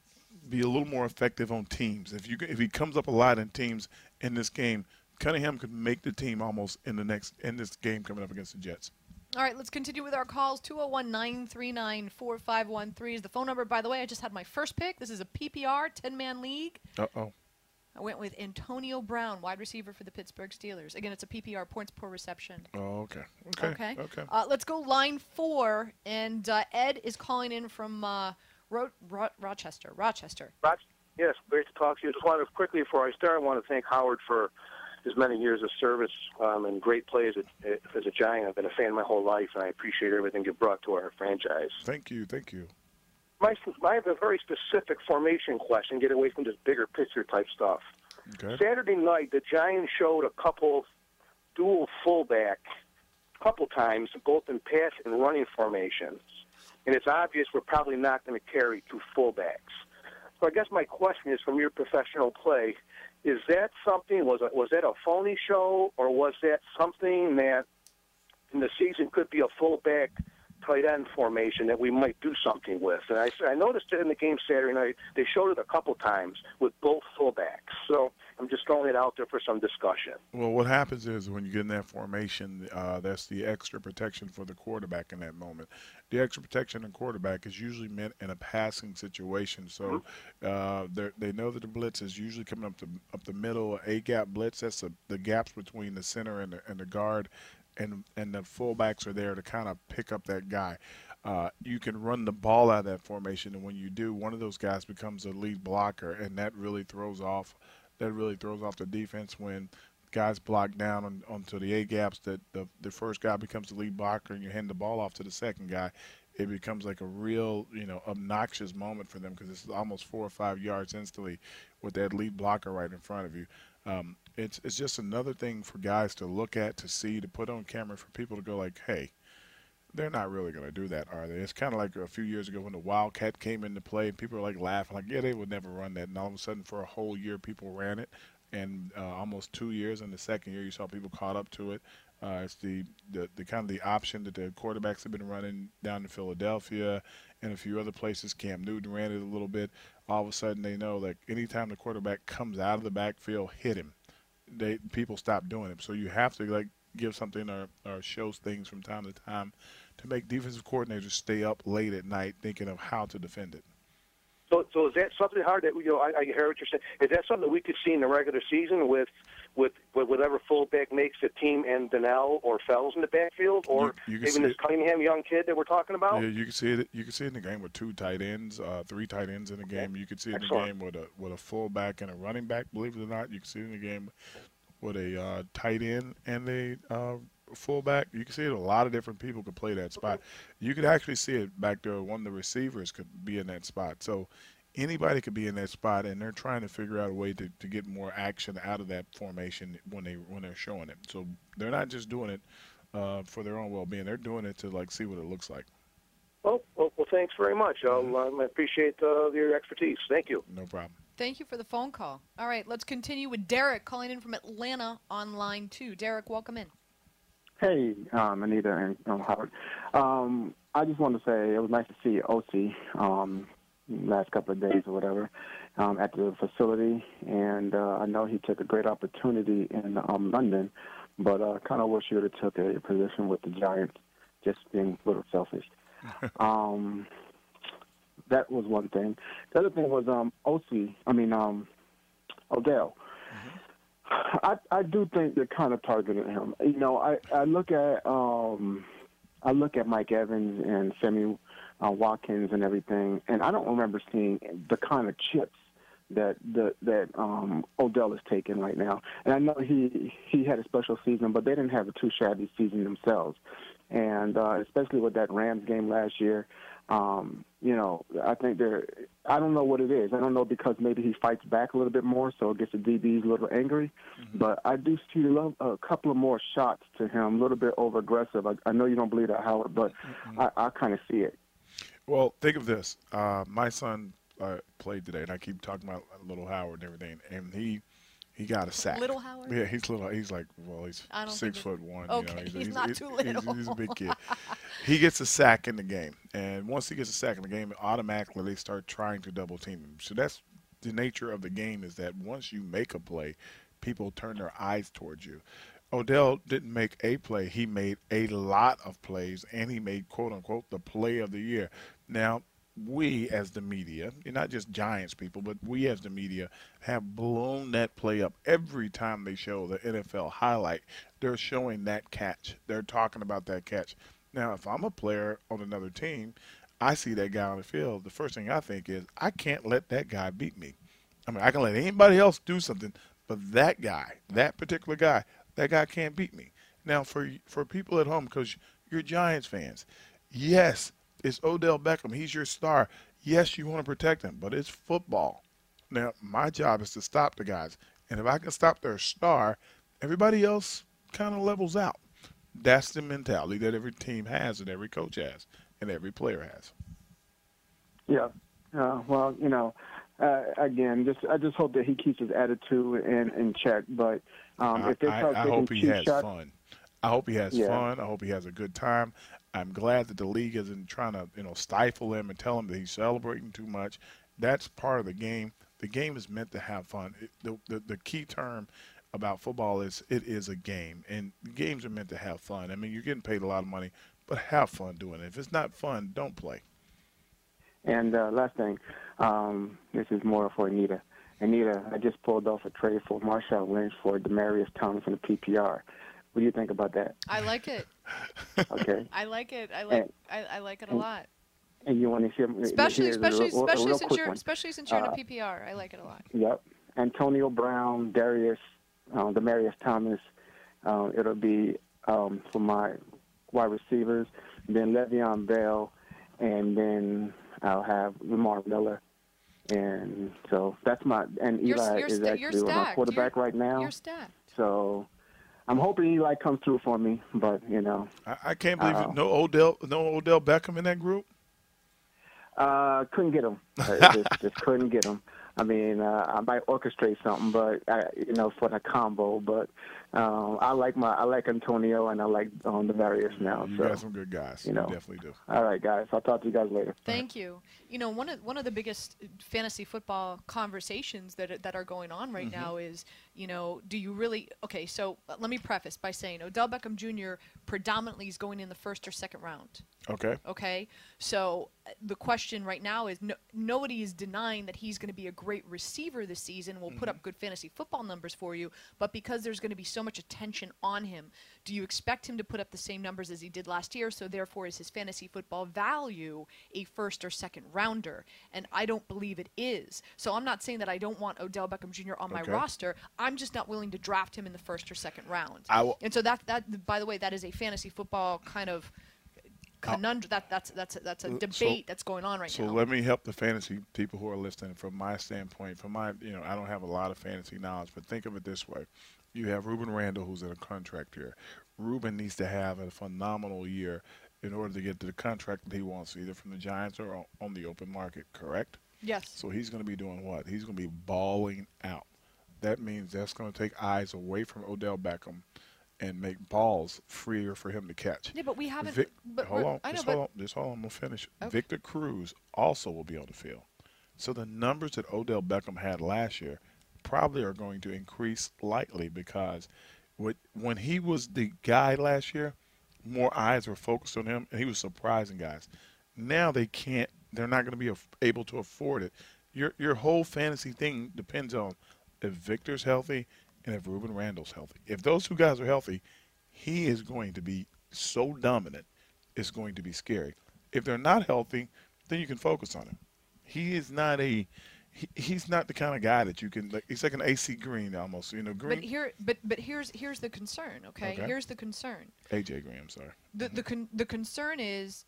be a little more effective on teams, if you if he comes up a lot in teams in this game, Cunningham could make the team almost in the next in this game coming up against the Jets. All right, let's continue with our calls. two oh one, nine three nine, four five one three is the phone number. By the way, I just had my first pick. This is a P P R, ten-man league. Uh-oh. I went with Antonio Brown, wide receiver for the Pittsburgh Steelers. Again, it's a P P R, points per reception. Oh, okay. Okay. Okay. Okay. Uh, let's go line four, and uh, Ed is calling in from uh, Ro- Ro- Rochester. Rochester. Roch- yes, great to talk to you. Just wanted to quickly, before I start, I want to thank Howard for his many years of service um, and great play as a, as a Giant. I've been a fan my whole life, and I appreciate everything you've brought to our franchise. Thank you. Thank you. My, I have a very specific formation question, get away from this bigger picture type stuff. Okay. Saturday night, the Giants showed a couple dual fullback, a couple times, both in pass and running formations. And it's obvious we're probably not going to carry two fullbacks. So I guess my question is, from your professional play, is that something, was it, was that a phony show, or was that something that in the season could be a fullback tight end formation that we might do something with? And I, I noticed it in the game Saturday night. They showed it a couple times with both fullbacks. So I'm just throwing it out there for some discussion. Well, what happens is when you get in that formation, uh, that's the extra protection for the quarterback in that moment. The extra protection in quarterback is usually meant in a passing situation. So mm-hmm. uh, they know that the blitz is usually coming up the up the middle, A-gap blitz. That's a, the gaps between the center and the, and the guard. And and the fullbacks are there to kind of pick up that guy. Uh, you can run the ball out of that formation, and when you do, one of those guys becomes a lead blocker, and that really throws off that really throws off the defense when guys block down on, onto the A gaps, that the, the first guy becomes the lead blocker and you hand the ball off to the second guy. It becomes like a real, you know, obnoxious moment for them because it's almost four or five yards instantly with that lead blocker right in front of you. Um, it's it's just another thing for guys to look at, to see, to put on camera, for people to go like, hey, they're not really going to do that, are they? It's kind of like a few years ago when the Wildcat came into play and people were like laughing, like, yeah, they would never run that. And all of a sudden for a whole year people ran it. And uh, almost two years in the second year, you saw people caught up to it. Uh, it's the, the, the kind of the option that the quarterbacks have been running down in Philadelphia and a few other places. Cam Newton ran it a little bit. All of a sudden they know, like, anytime the quarterback comes out of the backfield, hit him. They people stop doing it. So you have to, like, give something or, or show things from time to time to make defensive coordinators stay up late at night thinking of how to defend it. So, so is that something hard that, you know, I, I hear what you're saying. Is that something that we could see in the regular season with, with, with whatever fullback makes the team and Donnell or Fells in the backfield, or you, you even this it. Cunningham young kid that we're talking about? Yeah, you can see it. You can see it in the game with two tight ends, uh, three tight ends in the game. You can see it in Excellent. the game with a with a fullback and a running back. Believe it or not, you can see it in the game with a uh, tight end and a uh, fullback. You can see it. A lot of different people could play that spot. You could actually see it back there. One of the receivers could be in that spot. So anybody could be in that spot, and they're trying to figure out a way to, to get more action out of that formation when they when they're showing it. So they're not just doing it uh, for their own well-being. They're doing it to, like, see what it looks like. Well, well, well thanks very much. I'll, um, I appreciate uh, your expertise. Thank you. No problem. Thank you for the phone call. All right, let's continue with Derek calling in from Atlanta on line two. Derek, welcome in. Hey, um, Anita and um, Howard. Um, I just wanted to say it was nice to see O C um, last couple of days or whatever um, at the facility, and uh, I know he took a great opportunity in um, London, but I uh, kind of wish he would have took a position with the Giants, just being a little selfish. um, that was one thing. The other thing was um, O C, I mean um, Odell. I, I do think they're kind of targeting him. You know, I, I look at um, I look at Mike Evans and Sammy uh, Watkins and everything, and I don't remember seeing the kind of chips that the, that um, Odell is taking right now. And I know he he had a special season, but they didn't have a too shabby season themselves. And uh, especially with that Rams game last year, um, you know, I think they're – I don't know what it is. I don't know because maybe he fights back a little bit more, so it gets the D Bs a little angry. Mm-hmm. But I do see a couple of more shots to him, a little bit over-aggressive. I, I know you don't believe that, Howard, but mm-hmm. I, I kind of see it. Well, think of this. Uh, my son uh, played today, and I keep talking about little Howard and everything, and he – He got a sack. Little Howard? Yeah, he's little. He's like, well, he's six foot one. Okay, you know, he's, he's, he's not he's, too little. He's, he's a big kid. He gets a sack in the game, and once he gets a sack in the game, automatically they start trying to double team him. So that's the nature of the game, is that once you make a play, people turn their eyes towards you. Odell didn't make a play. He made a lot of plays, and he made, quote, unquote, the play of the year. Now, we as the media, not just Giants people, but we as the media have blown that play up. Every time they show the N F L highlight, they're showing that catch. They're talking about that catch. Now, if I'm a player on another team, I see that guy on the field, the first thing I think is, I can't let that guy beat me. I mean, I can let anybody else do something, but that guy, that particular guy, that guy can't beat me. Now, for for people at home, because you're Giants fans, yes, it's Odell Beckham. He's your star. Yes, you want to protect him, but it's football. Now, my job is to stop the guys. And if I can stop their star, everybody else kind of levels out. That's the mentality that every team has and every coach has and every player has. Yeah. Uh, well, you know, uh, again, just I just hope that he keeps his attitude in, in check. But um, I, if they start I, I taking hope he cheap has shots, fun. I hope he has yeah. fun. I hope he has a good time. I'm glad that the league isn't trying to, you know, stifle him and tell him that he's celebrating too much. That's part of the game. The game is meant to have fun. It, the, the the key term about football is it is a game, and games are meant to have fun. I mean, you're getting paid a lot of money, but have fun doing it. If it's not fun, don't play. And uh, last thing, um, this is more for Anita. Anita, I just pulled off a trade for Marshawn Lynch for Demaryius Thomas in the P P R. What do you think about that? I like it. Okay. I like it. I like. And, I, I like it a and, lot. And you want to hear, especially, hear especially, a real, especially a real since quick you're, one. especially since you're uh, in a P P R. I like it a lot. Yep. Antonio Brown, Darius, uh, Demarius Thomas. Uh, it'll be um, for my wide receivers. Then Le'Veon Bell, and then I'll have Lamar Miller. And so that's my and You're- Eli you're is sta- actually you're my stacked. quarterback You're- right now. You're stacked. So I'm hoping Eli comes through for me, but you know, I, I can't believe Uh-oh. it. No Odell, no Odell Beckham in that group. uh, couldn't get him. Uh, just, just couldn't get him. I mean, uh, I might orchestrate something, but uh, you know, for the combo. But um, I like my I like Antonio and I like um, the various now. You so got some good guys. you You, know. definitely do. all right, guys. I'll talk to you guys later. Thank you. You know, one of one of the biggest fantasy football conversations that that are going on right Mm-hmm. now is, you know, do you really? Okay, so uh, let me preface by saying Odell Beckham Junior predominantly is going in the first or second round. Okay. Okay, so uh, the question right now is no, nobody is denying that he's going to be a great receiver this season, will put up good fantasy football numbers for you, but because there's going to be so much attention on him, do you expect him to put up the same numbers as he did last year? So therefore, is his fantasy football value a first or second rounder? And I don't believe it is. So I'm not saying that I don't want Odell Beckham Junior on my Okay. roster. I'm just not willing to draft him in the first or second round. I will- and so that that by the way, that is a fantasy football kind of conundrum. That that's that's a, that's a So- debate that's going on right So now. let me help the fantasy people who are listening from my standpoint. From my, you know, I don't have a lot of fantasy knowledge, but think of it this way: you have Ruben Randall, who's in a contract year. Ruben needs to have a phenomenal year in order to get to the contract that he wants, either from the Giants or on- on the open market. Correct? Yes. So he's going to be doing what? He's going to be balling out. That means that's going to take eyes away from Odell Beckham and make balls freer for him to catch. Yeah, but we haven't. Vic, but hold we're- on, I know, just but hold on, just hold on. I'm gonna finish. Okay. Victor Cruz also will be on the field, so the numbers that Odell Beckham had last year probably are going to increase slightly because what, when he was the guy last year, more eyes were focused on him, and he was surprising guys. Now they can't. They're not going to be af- able to afford it. Your your whole fantasy thing depends on if Victor's healthy and if Ruben Randall's healthy. If those two guys are healthy, he is going to be so dominant, it's going to be scary. If they're not healthy, then you can focus on him. He is not a he, he's not the kind of guy that you can like. He's like an A C Green almost, you know. Green. but here, but but here's here's the concern. Okay, Okay. here's the concern. A J Green, sorry. The the con- the concern is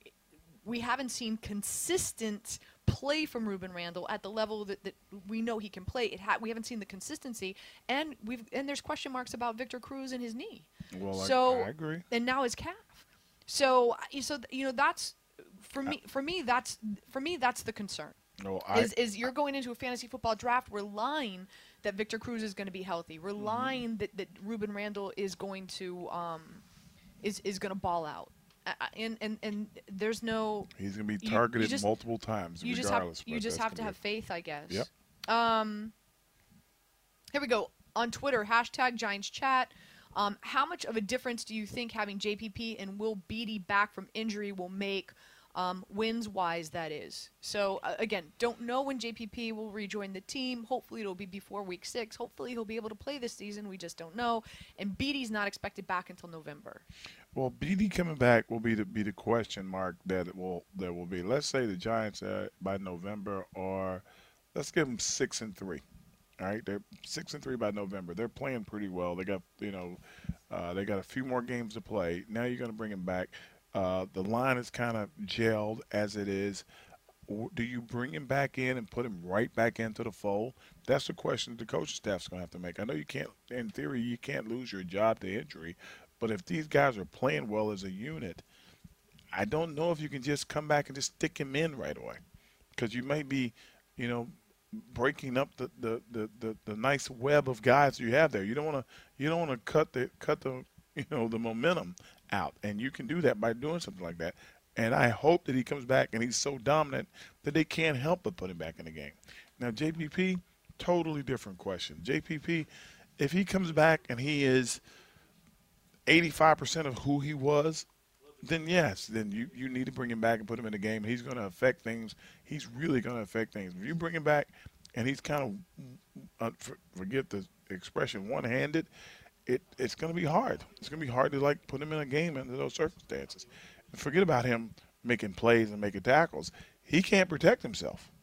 we haven't seen consistent play from Ruben Randall at the level that, that we know he can play. It ha- we haven't seen the consistency, and we've and there's question marks about Victor Cruz and his knee. Well, I- so I agree. and now his calf. So so you know that's for me for me that's for me that's the concern. No, I, Is, is you're going into a fantasy football draft relying that Victor Cruz is going to be healthy, relying that, that Ruben Randall is going to um, is is going to ball out, uh, and and and there's no. he's going to be you- you targeted just- multiple times, You just have regardless. you but just that's have to gonna have be- faith, I guess. Yep. Um. Here we go on Twitter hashtag Giants Chat. Um, how much of a difference do you think having J P P and Will Beatty back from injury will make? Um, wins wise, that is. So uh, again, don't know when J P P will rejoin the team. Hopefully, it'll be before week six. Hopefully, he'll be able to play this season. We just don't know. And Beatty's not expected back until November. Well, B D coming back will be the be the question mark that it will that will be. Let's say the Giants uh, by November are, let's give them six and three. All right, they're six and three by November. They're playing pretty well. They got you know, uh, they got a few more games to play. Now you're going to bring him back. Uh, the line is kind of gelled as it is. W- Do you bring him back in and put him right back into the fold? That's the question the coaching staff's going to have to make. I know you can't, in theory, you can't lose your job to injury, but if these guys are playing well as a unit, I don't know if you can just come back and just stick him in right away, because you may be, you know, breaking up the, the, the, the, the nice web of guys you have there. You don't want to you don't want to cut the cut the you know the momentum out, and you can do that by doing something like that. And I hope that he comes back and he's so dominant that they can't help but put him back in the game. Now J P P, totally different question. J P P, if he comes back and he is eighty-five percent of who he was, then yes, then you, you need to bring him back and put him in the game. He's going to affect things. He's really going to affect things. If you bring him back and he's kind of, uh, for, forget the expression, one-handed, it it's going to be hard. It's going to be hard to, like, put him in a game under those circumstances. And forget about him making plays and making tackles. He can't protect himself.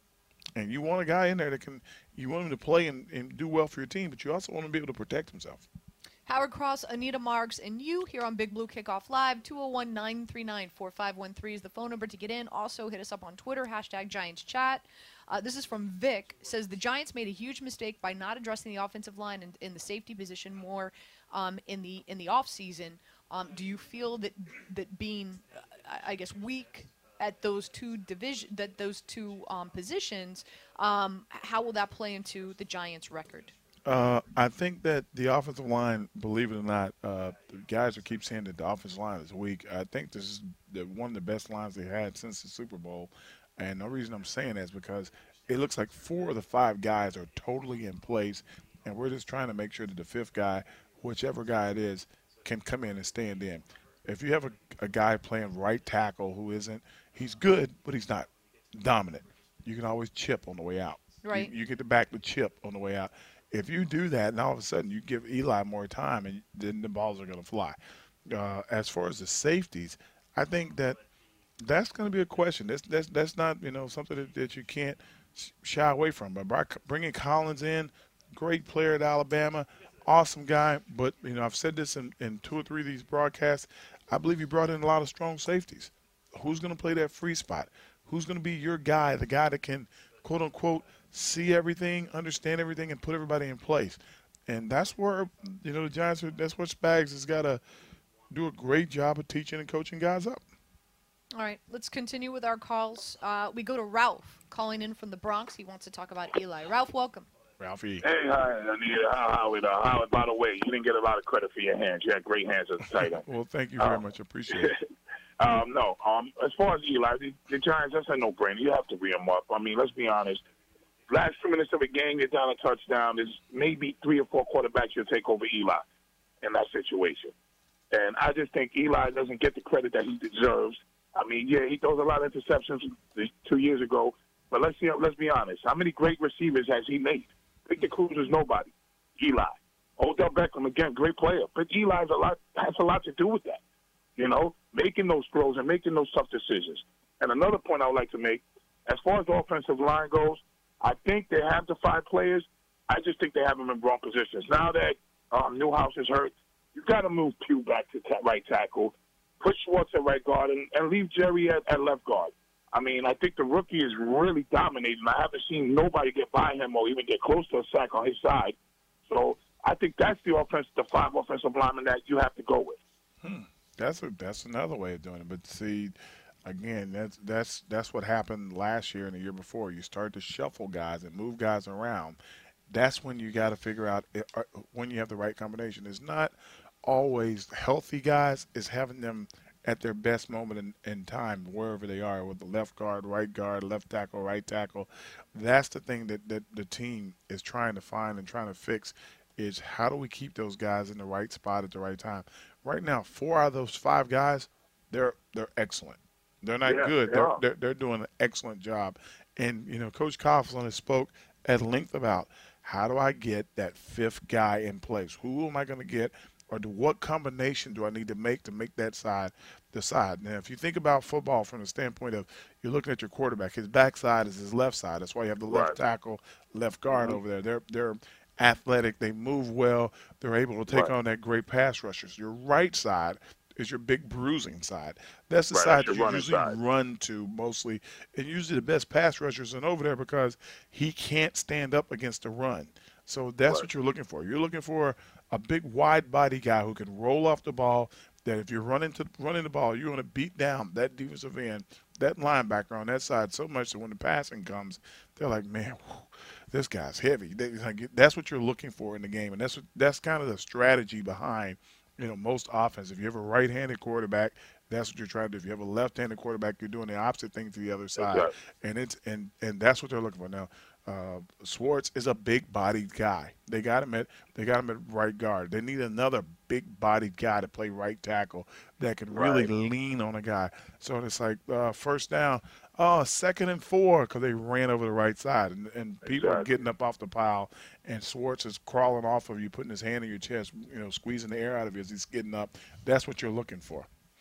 And you want a guy in there that can – you want him to play and, and do well for your team, but you also want him to be able to protect himself. Howard Cross, Anita Marks, and you here on Big Blue Kickoff Live. two oh one, nine three nine, four five one three is the phone number to get in. Also, hit us up on Twitter, hashtag Giants Chat. Uh, this is from Vic. Says the Giants made a huge mistake by not addressing the offensive line and in the safety position more um, in the in the offseason. Um, do you feel that that being, uh, I guess, weak at those two division that those two um, positions, um, how will that play into the Giants' record? Uh, I think that the offensive line, believe it or not, uh, the guys who keep saying that the offensive line is weak, I think this is the, one of the best lines they had since the Super Bowl. And the reason I'm saying that is because it looks like four of the five guys are totally in place, and we're just trying to make sure that the fifth guy, whichever guy it is, can come in and stand in. If you have a, a guy playing right tackle who isn't, he's good, but he's not dominant. You can always chip on the way out. Right. You, you get the back to chip on the way out. If you do that, and all of a sudden you give Eli more time, and then the balls are going to fly. Uh, as far as the safeties, I think that that's going to be a question. That's that's that's not you know something that, that you can't shy away from. But by bringing Collins in, great player at Alabama, awesome guy. But you know I've said this in, in two or three of these broadcasts. I believe you brought in a lot of strong safeties. Who's going to play that free spot? Who's going to be your guy, the guy that can, quote unquote, see everything, understand everything, and put everybody in place? And that's where, you know, the Giants are, that's where Spags has got to do a great job of teaching and coaching guys up. All right, let's continue with our calls. Uh, we go to Ralph calling in from the Bronx. He wants to talk about Eli. Ralph, welcome. Ralphie. Hey, hi, Anita. Howard. Uh, Howard, by the way, you didn't get a lot of credit for your hands. You had great hands as a tight end. Well, thank you very uh, much. I appreciate it. um, no, um, as far as Eli, the, the Giants, that's a no-brainer. You have to re him up. I mean, let's be honest. Last two minutes of a game, you're down a touchdown. There's maybe three or four quarterbacks you'll take over Eli in that situation. And I just think Eli doesn't get the credit that he deserves. I mean, yeah, he throws a lot of interceptions two years ago. But let's see, let's be honest. How many great receivers has he made? Victor Cruz is nobody. Eli. Odell Beckham, again, great player. But Eli's a lot has a lot to do with that. You know, making those throws and making those tough decisions. And another point I would like to make, as far as the offensive line goes, I think they have the five players. I just think they have them in wrong positions. Now that um, Newhouse is hurt, you've got to move Pugh back to ta- right tackle, put Schwartz at right guard, and, and leave Jerry at, at left guard. I mean, I think the rookie is really dominating. I haven't seen nobody get by him or even get close to a sack on his side. So I think that's the offense, the five offensive linemen that you have to go with. Hmm. That's a, that's another way of doing it. But see, again, that's that's that's what happened last year and the year before. You start to shuffle guys and move guys around. That's when you got to figure out it, uh, when you have the right combination. It's not always healthy guys. It's having them at their best moment in, in time, wherever they are, with the left guard, right guard, left tackle, right tackle. That's the thing that, that the team is trying to find and trying to fix is how do we keep those guys in the right spot at the right time. Right now, four out of those five guys, they're they're excellent. They're not yeah, good. They they're, are. they're they're doing an excellent job. And, you know, Coach Coughlin has spoke at length about how do I get that fifth guy in place? Who am I going to get? Or do, what combination do I need to make to make that side the side? Now, if you think about football from the standpoint of you're looking at your quarterback, his backside is his left side. That's why you have the left Right. tackle, left guard Mm-hmm. over there. They're they're athletic. They move well. They're able to take Right. on that great pass rushers. Your right side is your big bruising side. That's the Right, side that's your that you running usually side. run to mostly. And usually the best pass rushers are over there because he can't stand up against the run. So that's Right. what you're looking for. You're looking for a big wide body guy who can roll off the ball, that if you're running to running the ball, you're going to beat down that defensive end, that linebacker on that side so much that when the passing comes, they're like, man, whew, this guy's heavy. They, like, that's what you're looking for in the game, and that's what, that's kind of the strategy behind, you know, most offense. If you have a right-handed quarterback, that's what you're trying to do. If you have a left-handed quarterback, you're doing the opposite thing to the other side, Exactly. and it's and and that's what they're looking for now. Uh, Schwartz is a big-bodied guy. They got him at they got him at right guard. They need another big-bodied guy to play right tackle that can really Right. lean on a guy. So it's like uh, first down, oh, second and four because they ran over the right side, and, and people are Exactly. getting up off the pile, and Schwartz is crawling off of you, putting his hand in your chest, you know, squeezing the air out of you as he's getting up. That's what you're looking for.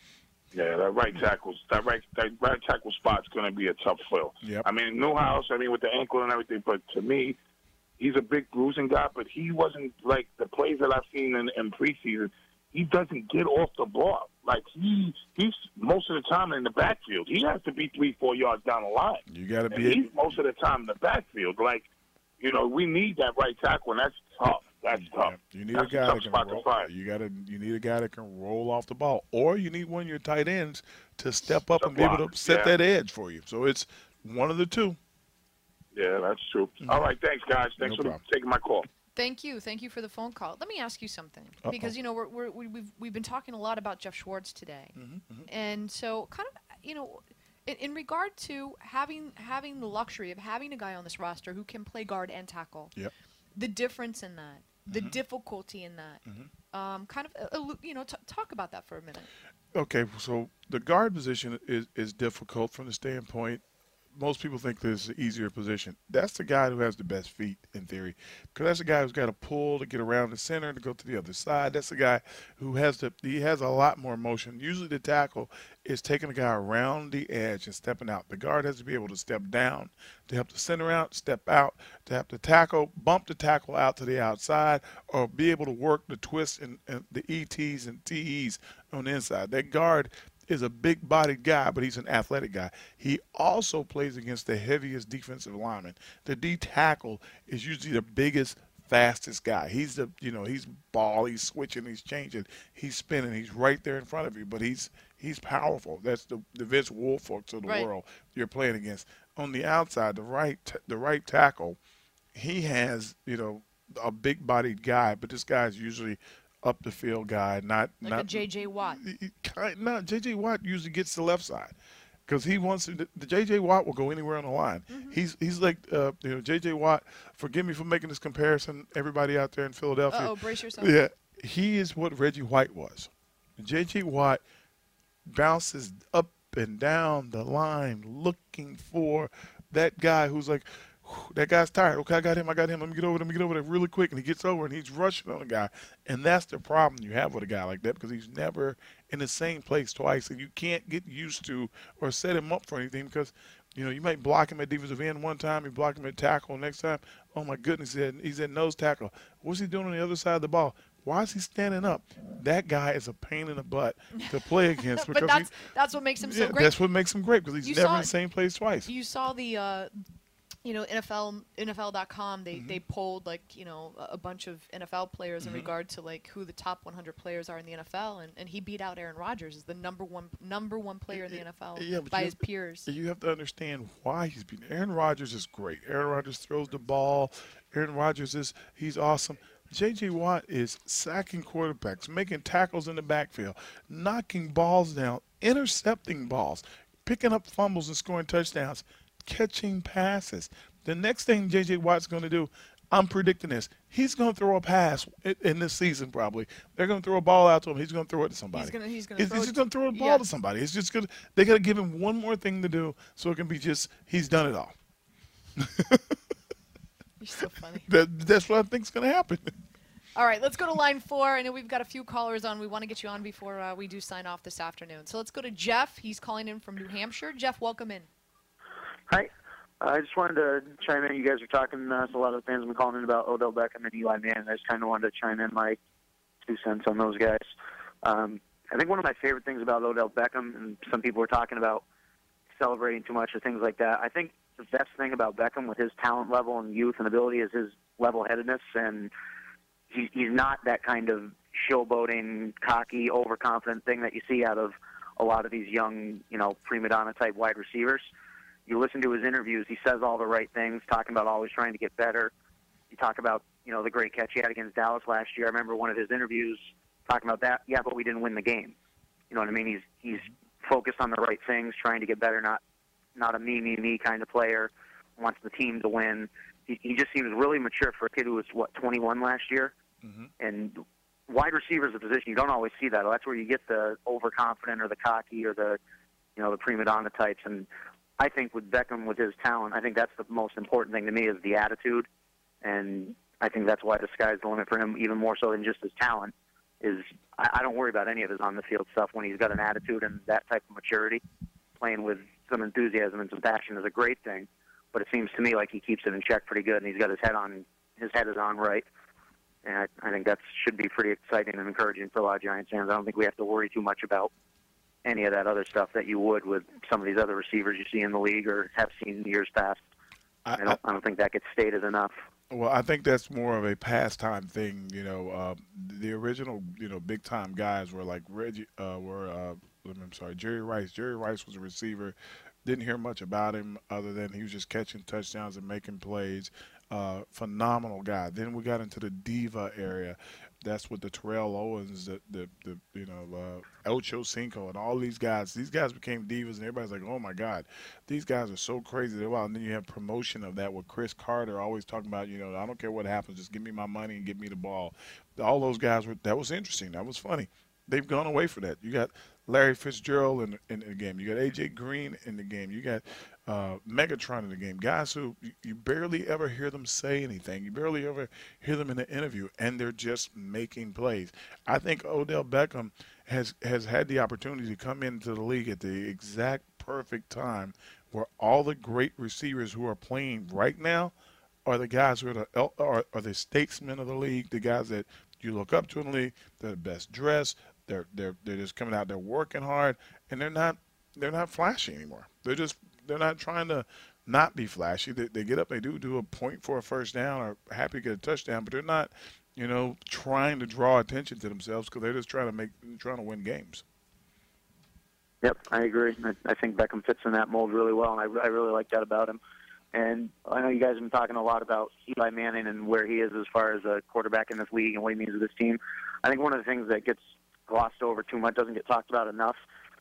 Yeah, that right tackle, that right, that right tackle spot's going to be a tough fill. Yep. I mean, Newhouse, I mean, with the ankle and everything, but to me, he's a big bruising guy, but he wasn't like the plays that I've seen in, in preseason. He doesn't get off the ball. Like he, he's most of the time in the backfield. He has to be three, four yards down the line. You got to And be. he's most of the time in the backfield. Like, you know, we need that right tackle, and that's tough. That's tough. You need That's a guy tough that can spot to roll. find. You got to. You need a guy that can roll off the ball, or you need one of your tight ends to step up To and be able block, to set yeah. that edge for you. So it's one of the two. Yeah, that's true. All right, thanks, guys. Thanks No for problem. taking my call. Thank you. Thank you for the phone call. Let me ask you something. Uh-oh. Because, you know, we're, we're, we- we've, we've been talking a lot about Jeff Schwartz today. Mm-hmm, And so kind of, you know, in, in regard to having having the luxury of having a guy on this roster who can play guard and tackle, Yep. the difference in that, the Mm-hmm. difficulty in that, um, kind of, uh, uh, you know, t- talk about that for a minute. Okay, so the guard position is, is difficult from the standpoint. Most people think this is an easier position. That's the guy who has the best feet, in theory, because that's the guy who's got to pull to get around the center to go to the other side. That's the guy who has the he has a lot more motion. Usually, the tackle is taking the guy around the edge and stepping out. The guard has to be able to step down to help the center out, step out to have the tackle, bump the tackle out to the outside, or be able to work the twists and, and the E Ts and T Es on the inside. That guard is a big-bodied guy, but he's an athletic guy. He also plays against the heaviest defensive lineman. The D tackle is usually the biggest, fastest guy. He's the, you know, he's ball, he's switching, he's changing, he's spinning, he's right there in front of you, but he's he's powerful. That's the the Vince Wilforks of the Right. world you're playing against. On the outside, the right t- the right tackle, he has, you know, a big-bodied guy, but this guy's usually up the field guy, not Like not a J J Watt. Kind, no, J J Watt usually gets the left side because he wants to. The, the J J Watt will go anywhere on the line. Mm-hmm. He's he's like uh, you know J J Watt. Forgive me for making this comparison. Everybody out there in Philadelphia. Uh-oh, brace yourself. Yeah, he is what Reggie White was. J J Watt bounces up and down the line looking for that guy who's like, that guy's tired. Okay, I got him. I got him. Let me get over there. Let me get over there really quick. And he gets over and he's rushing on the guy. And that's the problem you have with a guy like that because he's never in the same place twice. And you can't get used to or set him up for anything because, you know, you might block him at defensive end one time. You block him at tackle next time. Oh, my goodness, he's at, he's at nose tackle. What's he doing on the other side of the ball? Why is he standing up? That guy is a pain in the butt to play against. But because that's he, that's what makes him so yeah, great. that's what makes him great because he's You never saw in it. the same place twice. You saw the, uh, you know, N F L, N F L dot com, they, Mm-hmm. they polled, like, you know, a a bunch of N F L players in regard to, like, who the top one hundred players are in the N F L, and, and he beat out Aaron Rodgers as the number one number one player in the N F L Yeah, but by you his have- peers. You have to understand why he's being. Aaron Rodgers is great. Aaron Rodgers throws the ball. Aaron Rodgers is he's awesome. J J Watt is sacking quarterbacks, making tackles in the backfield, knocking balls down, intercepting balls, picking up fumbles and scoring touchdowns, catching passes. The next thing J J Watt's going to do, I'm predicting this. He's going to throw a pass i- in this season probably. They're going to throw a ball out to him. He's going to throw it to somebody. He's gonna he's gonna He's, throw he's it- just going to throw the ball yeah. to somebody. It's just going to – they got to give him one more thing to do so it can be just he's done it all. You're so funny. That, that's what I think is going to happen. All right, let's go to line four. I know we've got a few callers on. We want to get you on before uh, we do sign off this afternoon. So let's go to Jeff. He's calling in from New Hampshire. Jeff, welcome in. Hi. I just wanted to chime in. You guys are talking, uh, so a lot of the fans have been calling in about Odell Beckham and Eli Manning. I just kind of wanted to chime in my two cents on those guys. Um, I think one of my favorite things about Odell Beckham, and some people were talking about celebrating too much or things like that, I think the best thing about Beckham with his talent level and youth and ability is his level-headedness, and he, he's not that kind of showboating, cocky, overconfident thing that you see out of a lot of these young, you know, prima donna type wide receivers. You listen to his interviews, he says all the right things, talking about always trying to get better. You talk about, you know, the great catch he had against Dallas last year. I remember one of his interviews talking about that. Yeah, but we didn't win the game. You know what I mean? He's he's focused on the right things, trying to get better, not not a me, me, me kind of player, wants the team to win. He, he just seems really mature for a kid who was, what, twenty-one last year? Mm-hmm. And wide receiver is a position you don't always see that. That's where you get the overconfident or the cocky or the, you know, the prima donna types. And I think with Beckham, with his talent, I think that's the most important thing to me is the attitude. And I think that's why the sky's the limit for him, even more so than just his talent. is I, I don't worry about any of his on-the-field stuff when he's got an attitude and that type of maturity. Playing with some enthusiasm and some passion is a great thing, but it seems to me like he keeps it in check pretty good, and he's got his head on his head is on right. And I, I think that should be pretty exciting and encouraging for a lot of Giants fans. I don't think we have to worry too much about any of that other stuff that you would with some of these other receivers you see in the league or have seen in years past. I, I, don't, I don't think that gets stated enough. Well, I think that's more of a pastime thing. You know, uh, the original, you know, big time guys were like Reggie, uh, were uh, I'm sorry, Jerry Rice. Jerry Rice was a receiver. Didn't hear much about him other than he was just catching touchdowns and making plays. Uh, phenomenal guy. Then we got into the diva area. That's with the Terrell Owens, the, the, the you know, uh, Ocho Cinco, and all these guys. These guys became divas, and everybody's like, oh, my God, these guys are so crazy. They're wild. And then you have promotion of that with Chris Carter always talking about, you know, I don't care what happens, just give me my money and give me the ball. All those guys, were that was interesting. That was funny. They've gone away for that. You got Larry Fitzgerald in, in the game. You got A J Green in the game. You got uh, Megatron in the game. Guys who you, you barely ever hear them say anything. You barely ever hear them in an interview, and they're just making plays. I think Odell Beckham has, has had the opportunity to come into the league at the exact perfect time where all the great receivers who are playing right now are the guys who are the, are, are the statesmen of the league, the guys that you look up to in the league. They're the best dressed. They're they're they're just coming out. They're working hard, and they're not they're not flashy anymore. They're just they're not trying to not be flashy. They, they get up, they do do a point for a first down, or happy to get a touchdown, but they're not, you know, trying to draw attention to themselves because they're just trying to make trying to win games. Yep, I agree. I, I think Beckham fits in that mold really well, and I, I really like that about him. And I know you guys have been talking a lot about Eli Manning and where he is as far as a quarterback in this league and what he means to this team. I think one of the things that gets glossed over too much, doesn't get talked about enough.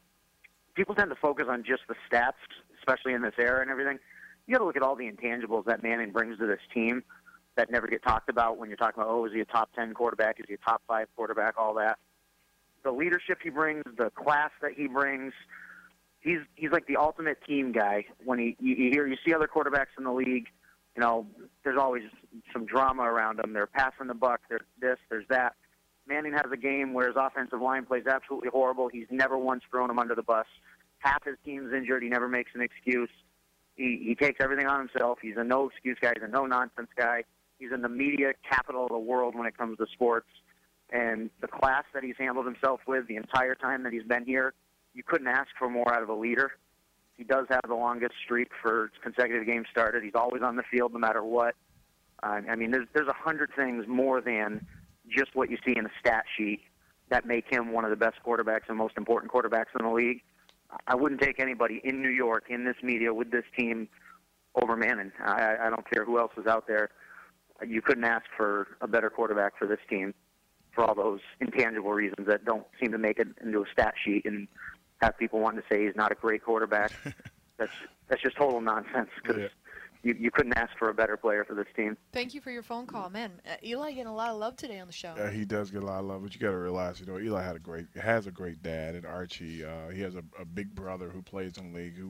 People tend to focus on just the stats, especially in this era and everything. You got to look at all the intangibles that Manning brings to this team that never get talked about when you're talking about, oh, is he a top ten quarterback? Is he a top five quarterback? All that. The leadership he brings, the class that he brings. He's he's like the ultimate team guy. When he you, you hear you see other quarterbacks in the league, you know, there's always some drama around them. They're passing the buck. There's this. There's that. Manning has a game where his offensive line plays absolutely horrible. He's never once thrown him under the bus. Half his team's injured. He never makes an excuse. He, he takes everything on himself. He's a no-excuse guy. He's a no-nonsense guy. He's in the media capital of the world when it comes to sports. And the class that he's handled himself with the entire time that he's been here, you couldn't ask for more out of a leader. He does have the longest streak for consecutive games started. He's always on the field no matter what. Uh, I mean, there's there's a hundred things more than just what you see in the stat sheet that make him one of the best quarterbacks and most important quarterbacks in the league. I wouldn't take anybody in New York, in this media, with this team over Manning. I, I don't care who else is out there. You couldn't ask for a better quarterback for this team for all those intangible reasons that don't seem to make it into a stat sheet and have people wanting to say he's not a great quarterback. that's that's just total nonsense because yeah. You, you couldn't ask for a better player for this team. Thank you for your phone call, man. Uh, Eli getting a lot of love today on the show. Yeah, he does get a lot of love, but you got to realize, you know, Eli had a great has a great dad, and Archie. Uh, he has a, a big brother who plays in the league, who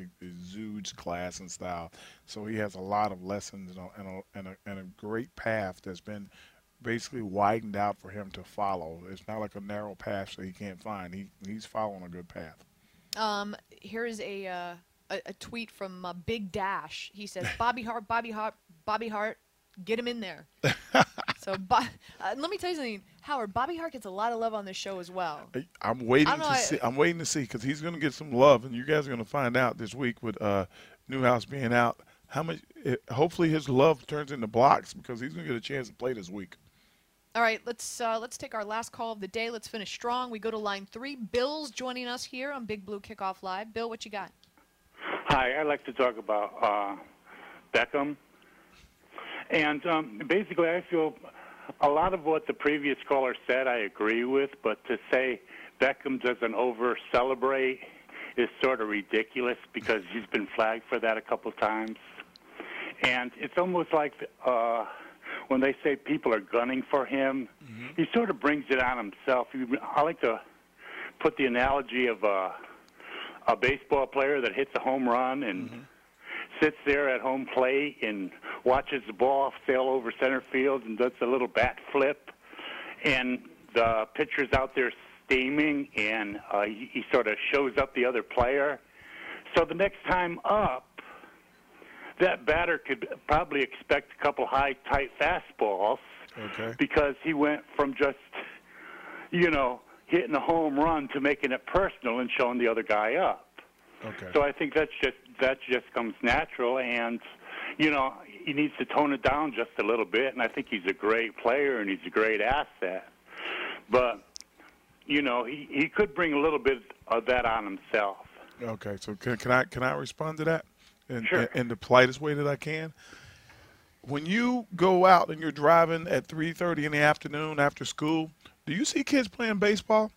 exudes class and style. So he has a lot of lessons and a, and a, and a, and a great path that's been basically widened out for him to follow. It's not like a narrow path that he can't find. He he's following a good path. Um, here is a. Uh A, a tweet from uh, Big Dash. He says, Bobby Hart, Bobby Hart, Bobby Hart, get him in there. so Bo- uh, let me tell you something, Howard, Bobby Hart gets a lot of love on this show as well. I'm waiting to I, see. I'm waiting to see because he's going to get some love, and you guys are going to find out this week with uh, Newhouse being out how much. It, hopefully, his love turns into blocks because he's going to get a chance to play this week. All right, let's uh, let's take our last call of the day. Let's finish strong. We go to line three. Bill's joining us here on Big Blue Kickoff Live. Bill, what you got? Hi, I'd like to talk about uh, Beckham. And um, basically, I feel a lot of what the previous caller said I agree with, but to say Beckham doesn't over-celebrate is sort of ridiculous because he's been flagged for that a couple times. And it's almost like uh, when they say people are gunning for him, mm-hmm. he sort of brings it on himself. I like to put the analogy of uh, a baseball player that hits a home run and mm-hmm. sits there at home plate and watches the ball sail over center field and does a little bat flip. And the pitcher's out there steaming, and uh, he, he sort of shows up the other player. So the next time up, that batter could probably expect a couple high, tight fastballs Okay. because he went from just, you know, hitting a home run to making it personal and showing the other guy up. Okay. So I think that's just that just comes natural, and you know he needs to tone it down just a little bit. And I think he's a great player and he's a great asset, but you know he, he could bring a little bit of that on himself. Okay. So can, can I can I respond to that in, Sure. in, in the politest way that I can? When you go out and you're driving at three thirty in the afternoon after school, do you see kids playing baseball?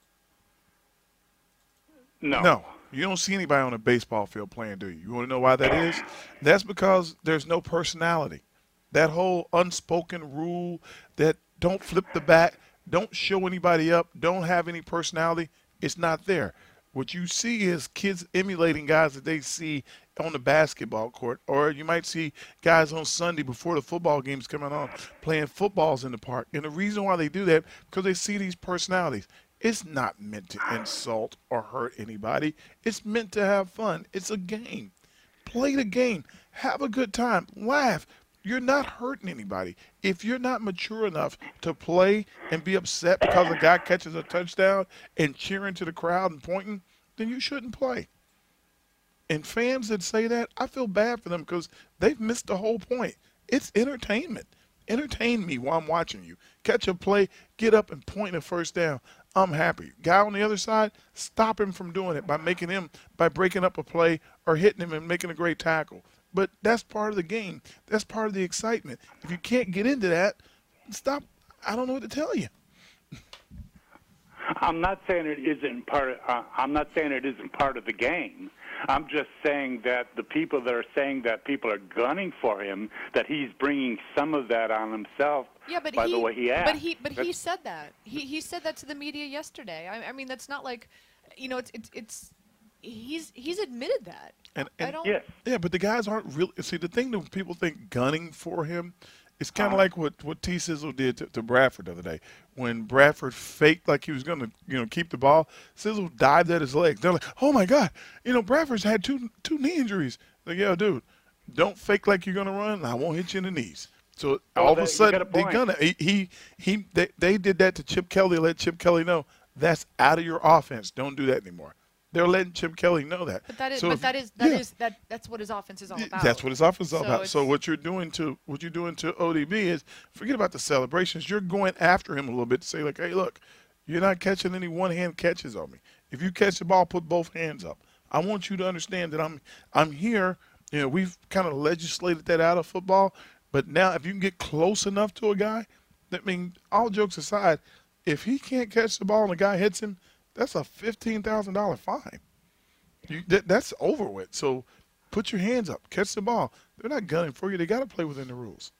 No. No. You don't see anybody on a baseball field playing, do you? You want to know why that is? That's because there's no personality. That whole unspoken rule that don't flip the bat, don't show anybody up, don't have any personality, it's not there. What you see is kids emulating guys that they see on the basketball court, or you might see guys on Sunday before the football games coming on playing footballs in the park. And the reason why they do that, because they see these personalities. It's not meant to insult or hurt anybody. It's meant to have fun. It's a game. Play the game. Have a good time. Laugh. You're not hurting anybody. If you're not mature enough to play and be upset because a guy catches a touchdown and cheering to the crowd and pointing, then you shouldn't play. And fans that say that, I feel bad for them because they've missed the whole point. It's entertainment. Entertain me while I'm watching you. Catch a play, get up and point a first down. I'm happy. Guy on the other side, stop him from doing it by making him, by breaking up a play or hitting him and making a great tackle. But that's part of the game. That's part of the excitement. If you can't get into that, stop. I don't know what to tell you. I'm not saying it isn't part of, uh, I'm not saying it isn't part of the game. I'm just saying that the people that are saying that people are gunning for him, that he's bringing some of that on himself Yeah, but by he, the way he acts. But he, but he That's- said that. He he said that to the media yesterday. I, I mean, that's not like, you know, it's it's, it's he's he's admitted that. And, I and don't. Yes. Yeah, but the guys aren't really. See, the thing that people think gunning for him, it's kind of Uh-huh. like what what T. Sizzle did to, to Bradford the other day. When Bradford faked like he was going to, you know, keep the ball, Sizzle dived at his legs. They're like, "Oh my God, you know, Bradford's had two two knee injuries." Like, yeah, dude, don't fake like you're going to run. I won't hit you in the knees. So Oh, all of that- a you sudden, got a they point. gonna he he, he they, they did that to Chip Kelly. Let Chip Kelly know that's out of your offense. Don't do that anymore. They're letting Chip Kelly know that. But that is, So but if- that is, that yeah. is, that that's what his offense is all about. That's what his offense is all So about. So it's- what you're doing to what you're doing to O D B is forget about the celebrations. You're going after him a little bit to say like, hey, look, you're not catching any one hand catches on me. If you catch the ball, put both hands up. I want you to understand that I'm I'm here. You know, we've kind of legislated that out of football, but now if you can get close enough to a guy, that mean all jokes aside, if he can't catch the ball and the guy hits him, that's a fifteen thousand dollar fine. You, that, that's over with. So put your hands up. Catch the ball. They're not gunning for you. They got to play within the rules.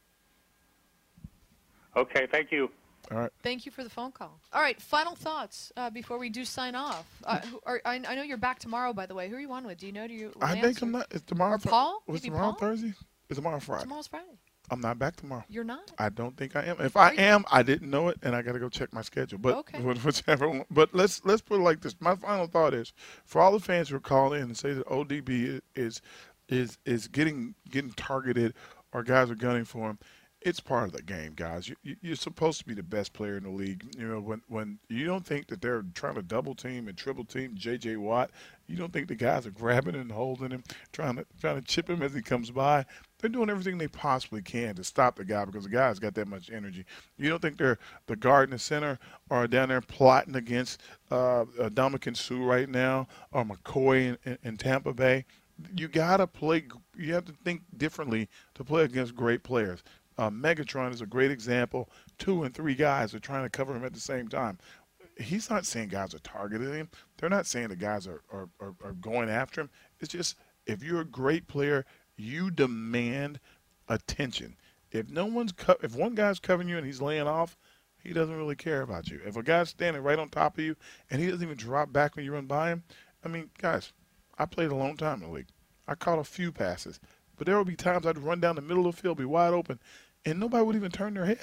Okay, thank you. All right. Thank you for the phone call. All right, final thoughts uh, before we do sign off. Uh, who, are, I, I know you're back tomorrow, by the way. Who are you on with? Do you know? Do you? I Lance think or- I'm not. Is tomorrow? Or Paul? Was Maybe tomorrow Paul? Thursday? Is tomorrow Friday? Tomorrow's Friday. I'm not back tomorrow. You're not. I don't think I am. If I am, I didn't know it, and I got to go check my schedule. But Okay. wh- whichever. One. But let's let's put it like this. My final thought is for all the fans who are calling in and say that O D B is is is getting getting targeted or guys are gunning for him. It's part of the game, guys. You, you, you're supposed to be the best player in the league. You know, when when you don't think that they're trying to double team and triple team J J Watt, you don't think the guys are grabbing and holding him, trying to trying to chip him as he comes by. They're doing everything they possibly can to stop the guy because the guy's got that much energy. You don't think they're the guard in the center or down there plotting against uh, uh, Dominican Sue right now or McCoy in, in, in Tampa Bay. You got to play. You have to think differently to play against great players. Uh, Megatron is a great example. Two and three guys are trying to cover him at the same time. He's not saying guys are targeting him. They're not saying the guys are, are, are, are going after him. It's just if you're a great player, you demand attention. If no one's co- if one guy's covering you and he's laying off, he doesn't really care about you. If a guy's standing right on top of you and he doesn't even drop back when you run by him, I mean, guys, I played a long time in the league. I caught a few passes, but there will be times I'd run down the middle of the field, be wide open, and nobody would even turn their head.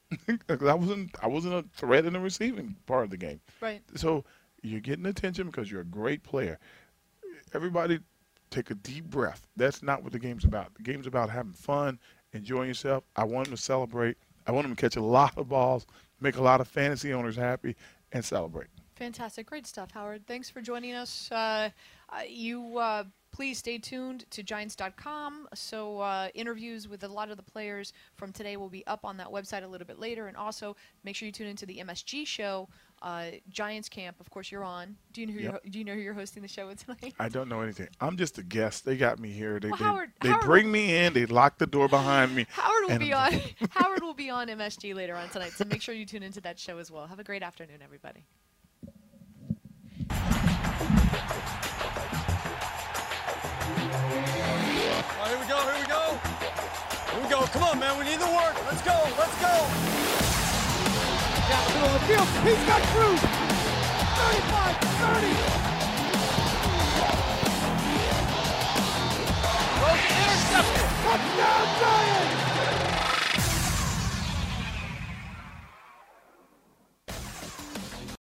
I wasn't I wasn't a threat in the receiving part of the game. Right. So you're getting attention because you're a great player. Everybody take a deep breath. That's not what the game's about. The game's about having fun, enjoying yourself. I want them to celebrate. I want them to catch a lot of balls, make a lot of fantasy owners happy, and celebrate. Fantastic. Great stuff, Howard. Thanks for joining us. Uh, uh, you uh, please stay tuned to Giants dot com. So uh, interviews with a lot of the players from today will be up on that website a little bit later. And also make sure you tune into the M S G show, uh, Giants Camp. Of course, you're on. Do you know who, Yep. you're, do you know who you're hosting the show with tonight? I don't know anything. I'm just a guest. They got me here. They Well, they, Howard- they Howard bring will- me in. They lock the door behind me. Howard will and be on. Howard will be on M S G later on tonight. So make sure you tune into that show as well. Have a great afternoon, everybody. All right, here we go, here we go. Here we go. Come on, man. We need the work. Let's go, let's go. Down the middle of the field. He's got Cruz. thirty-five, thirty.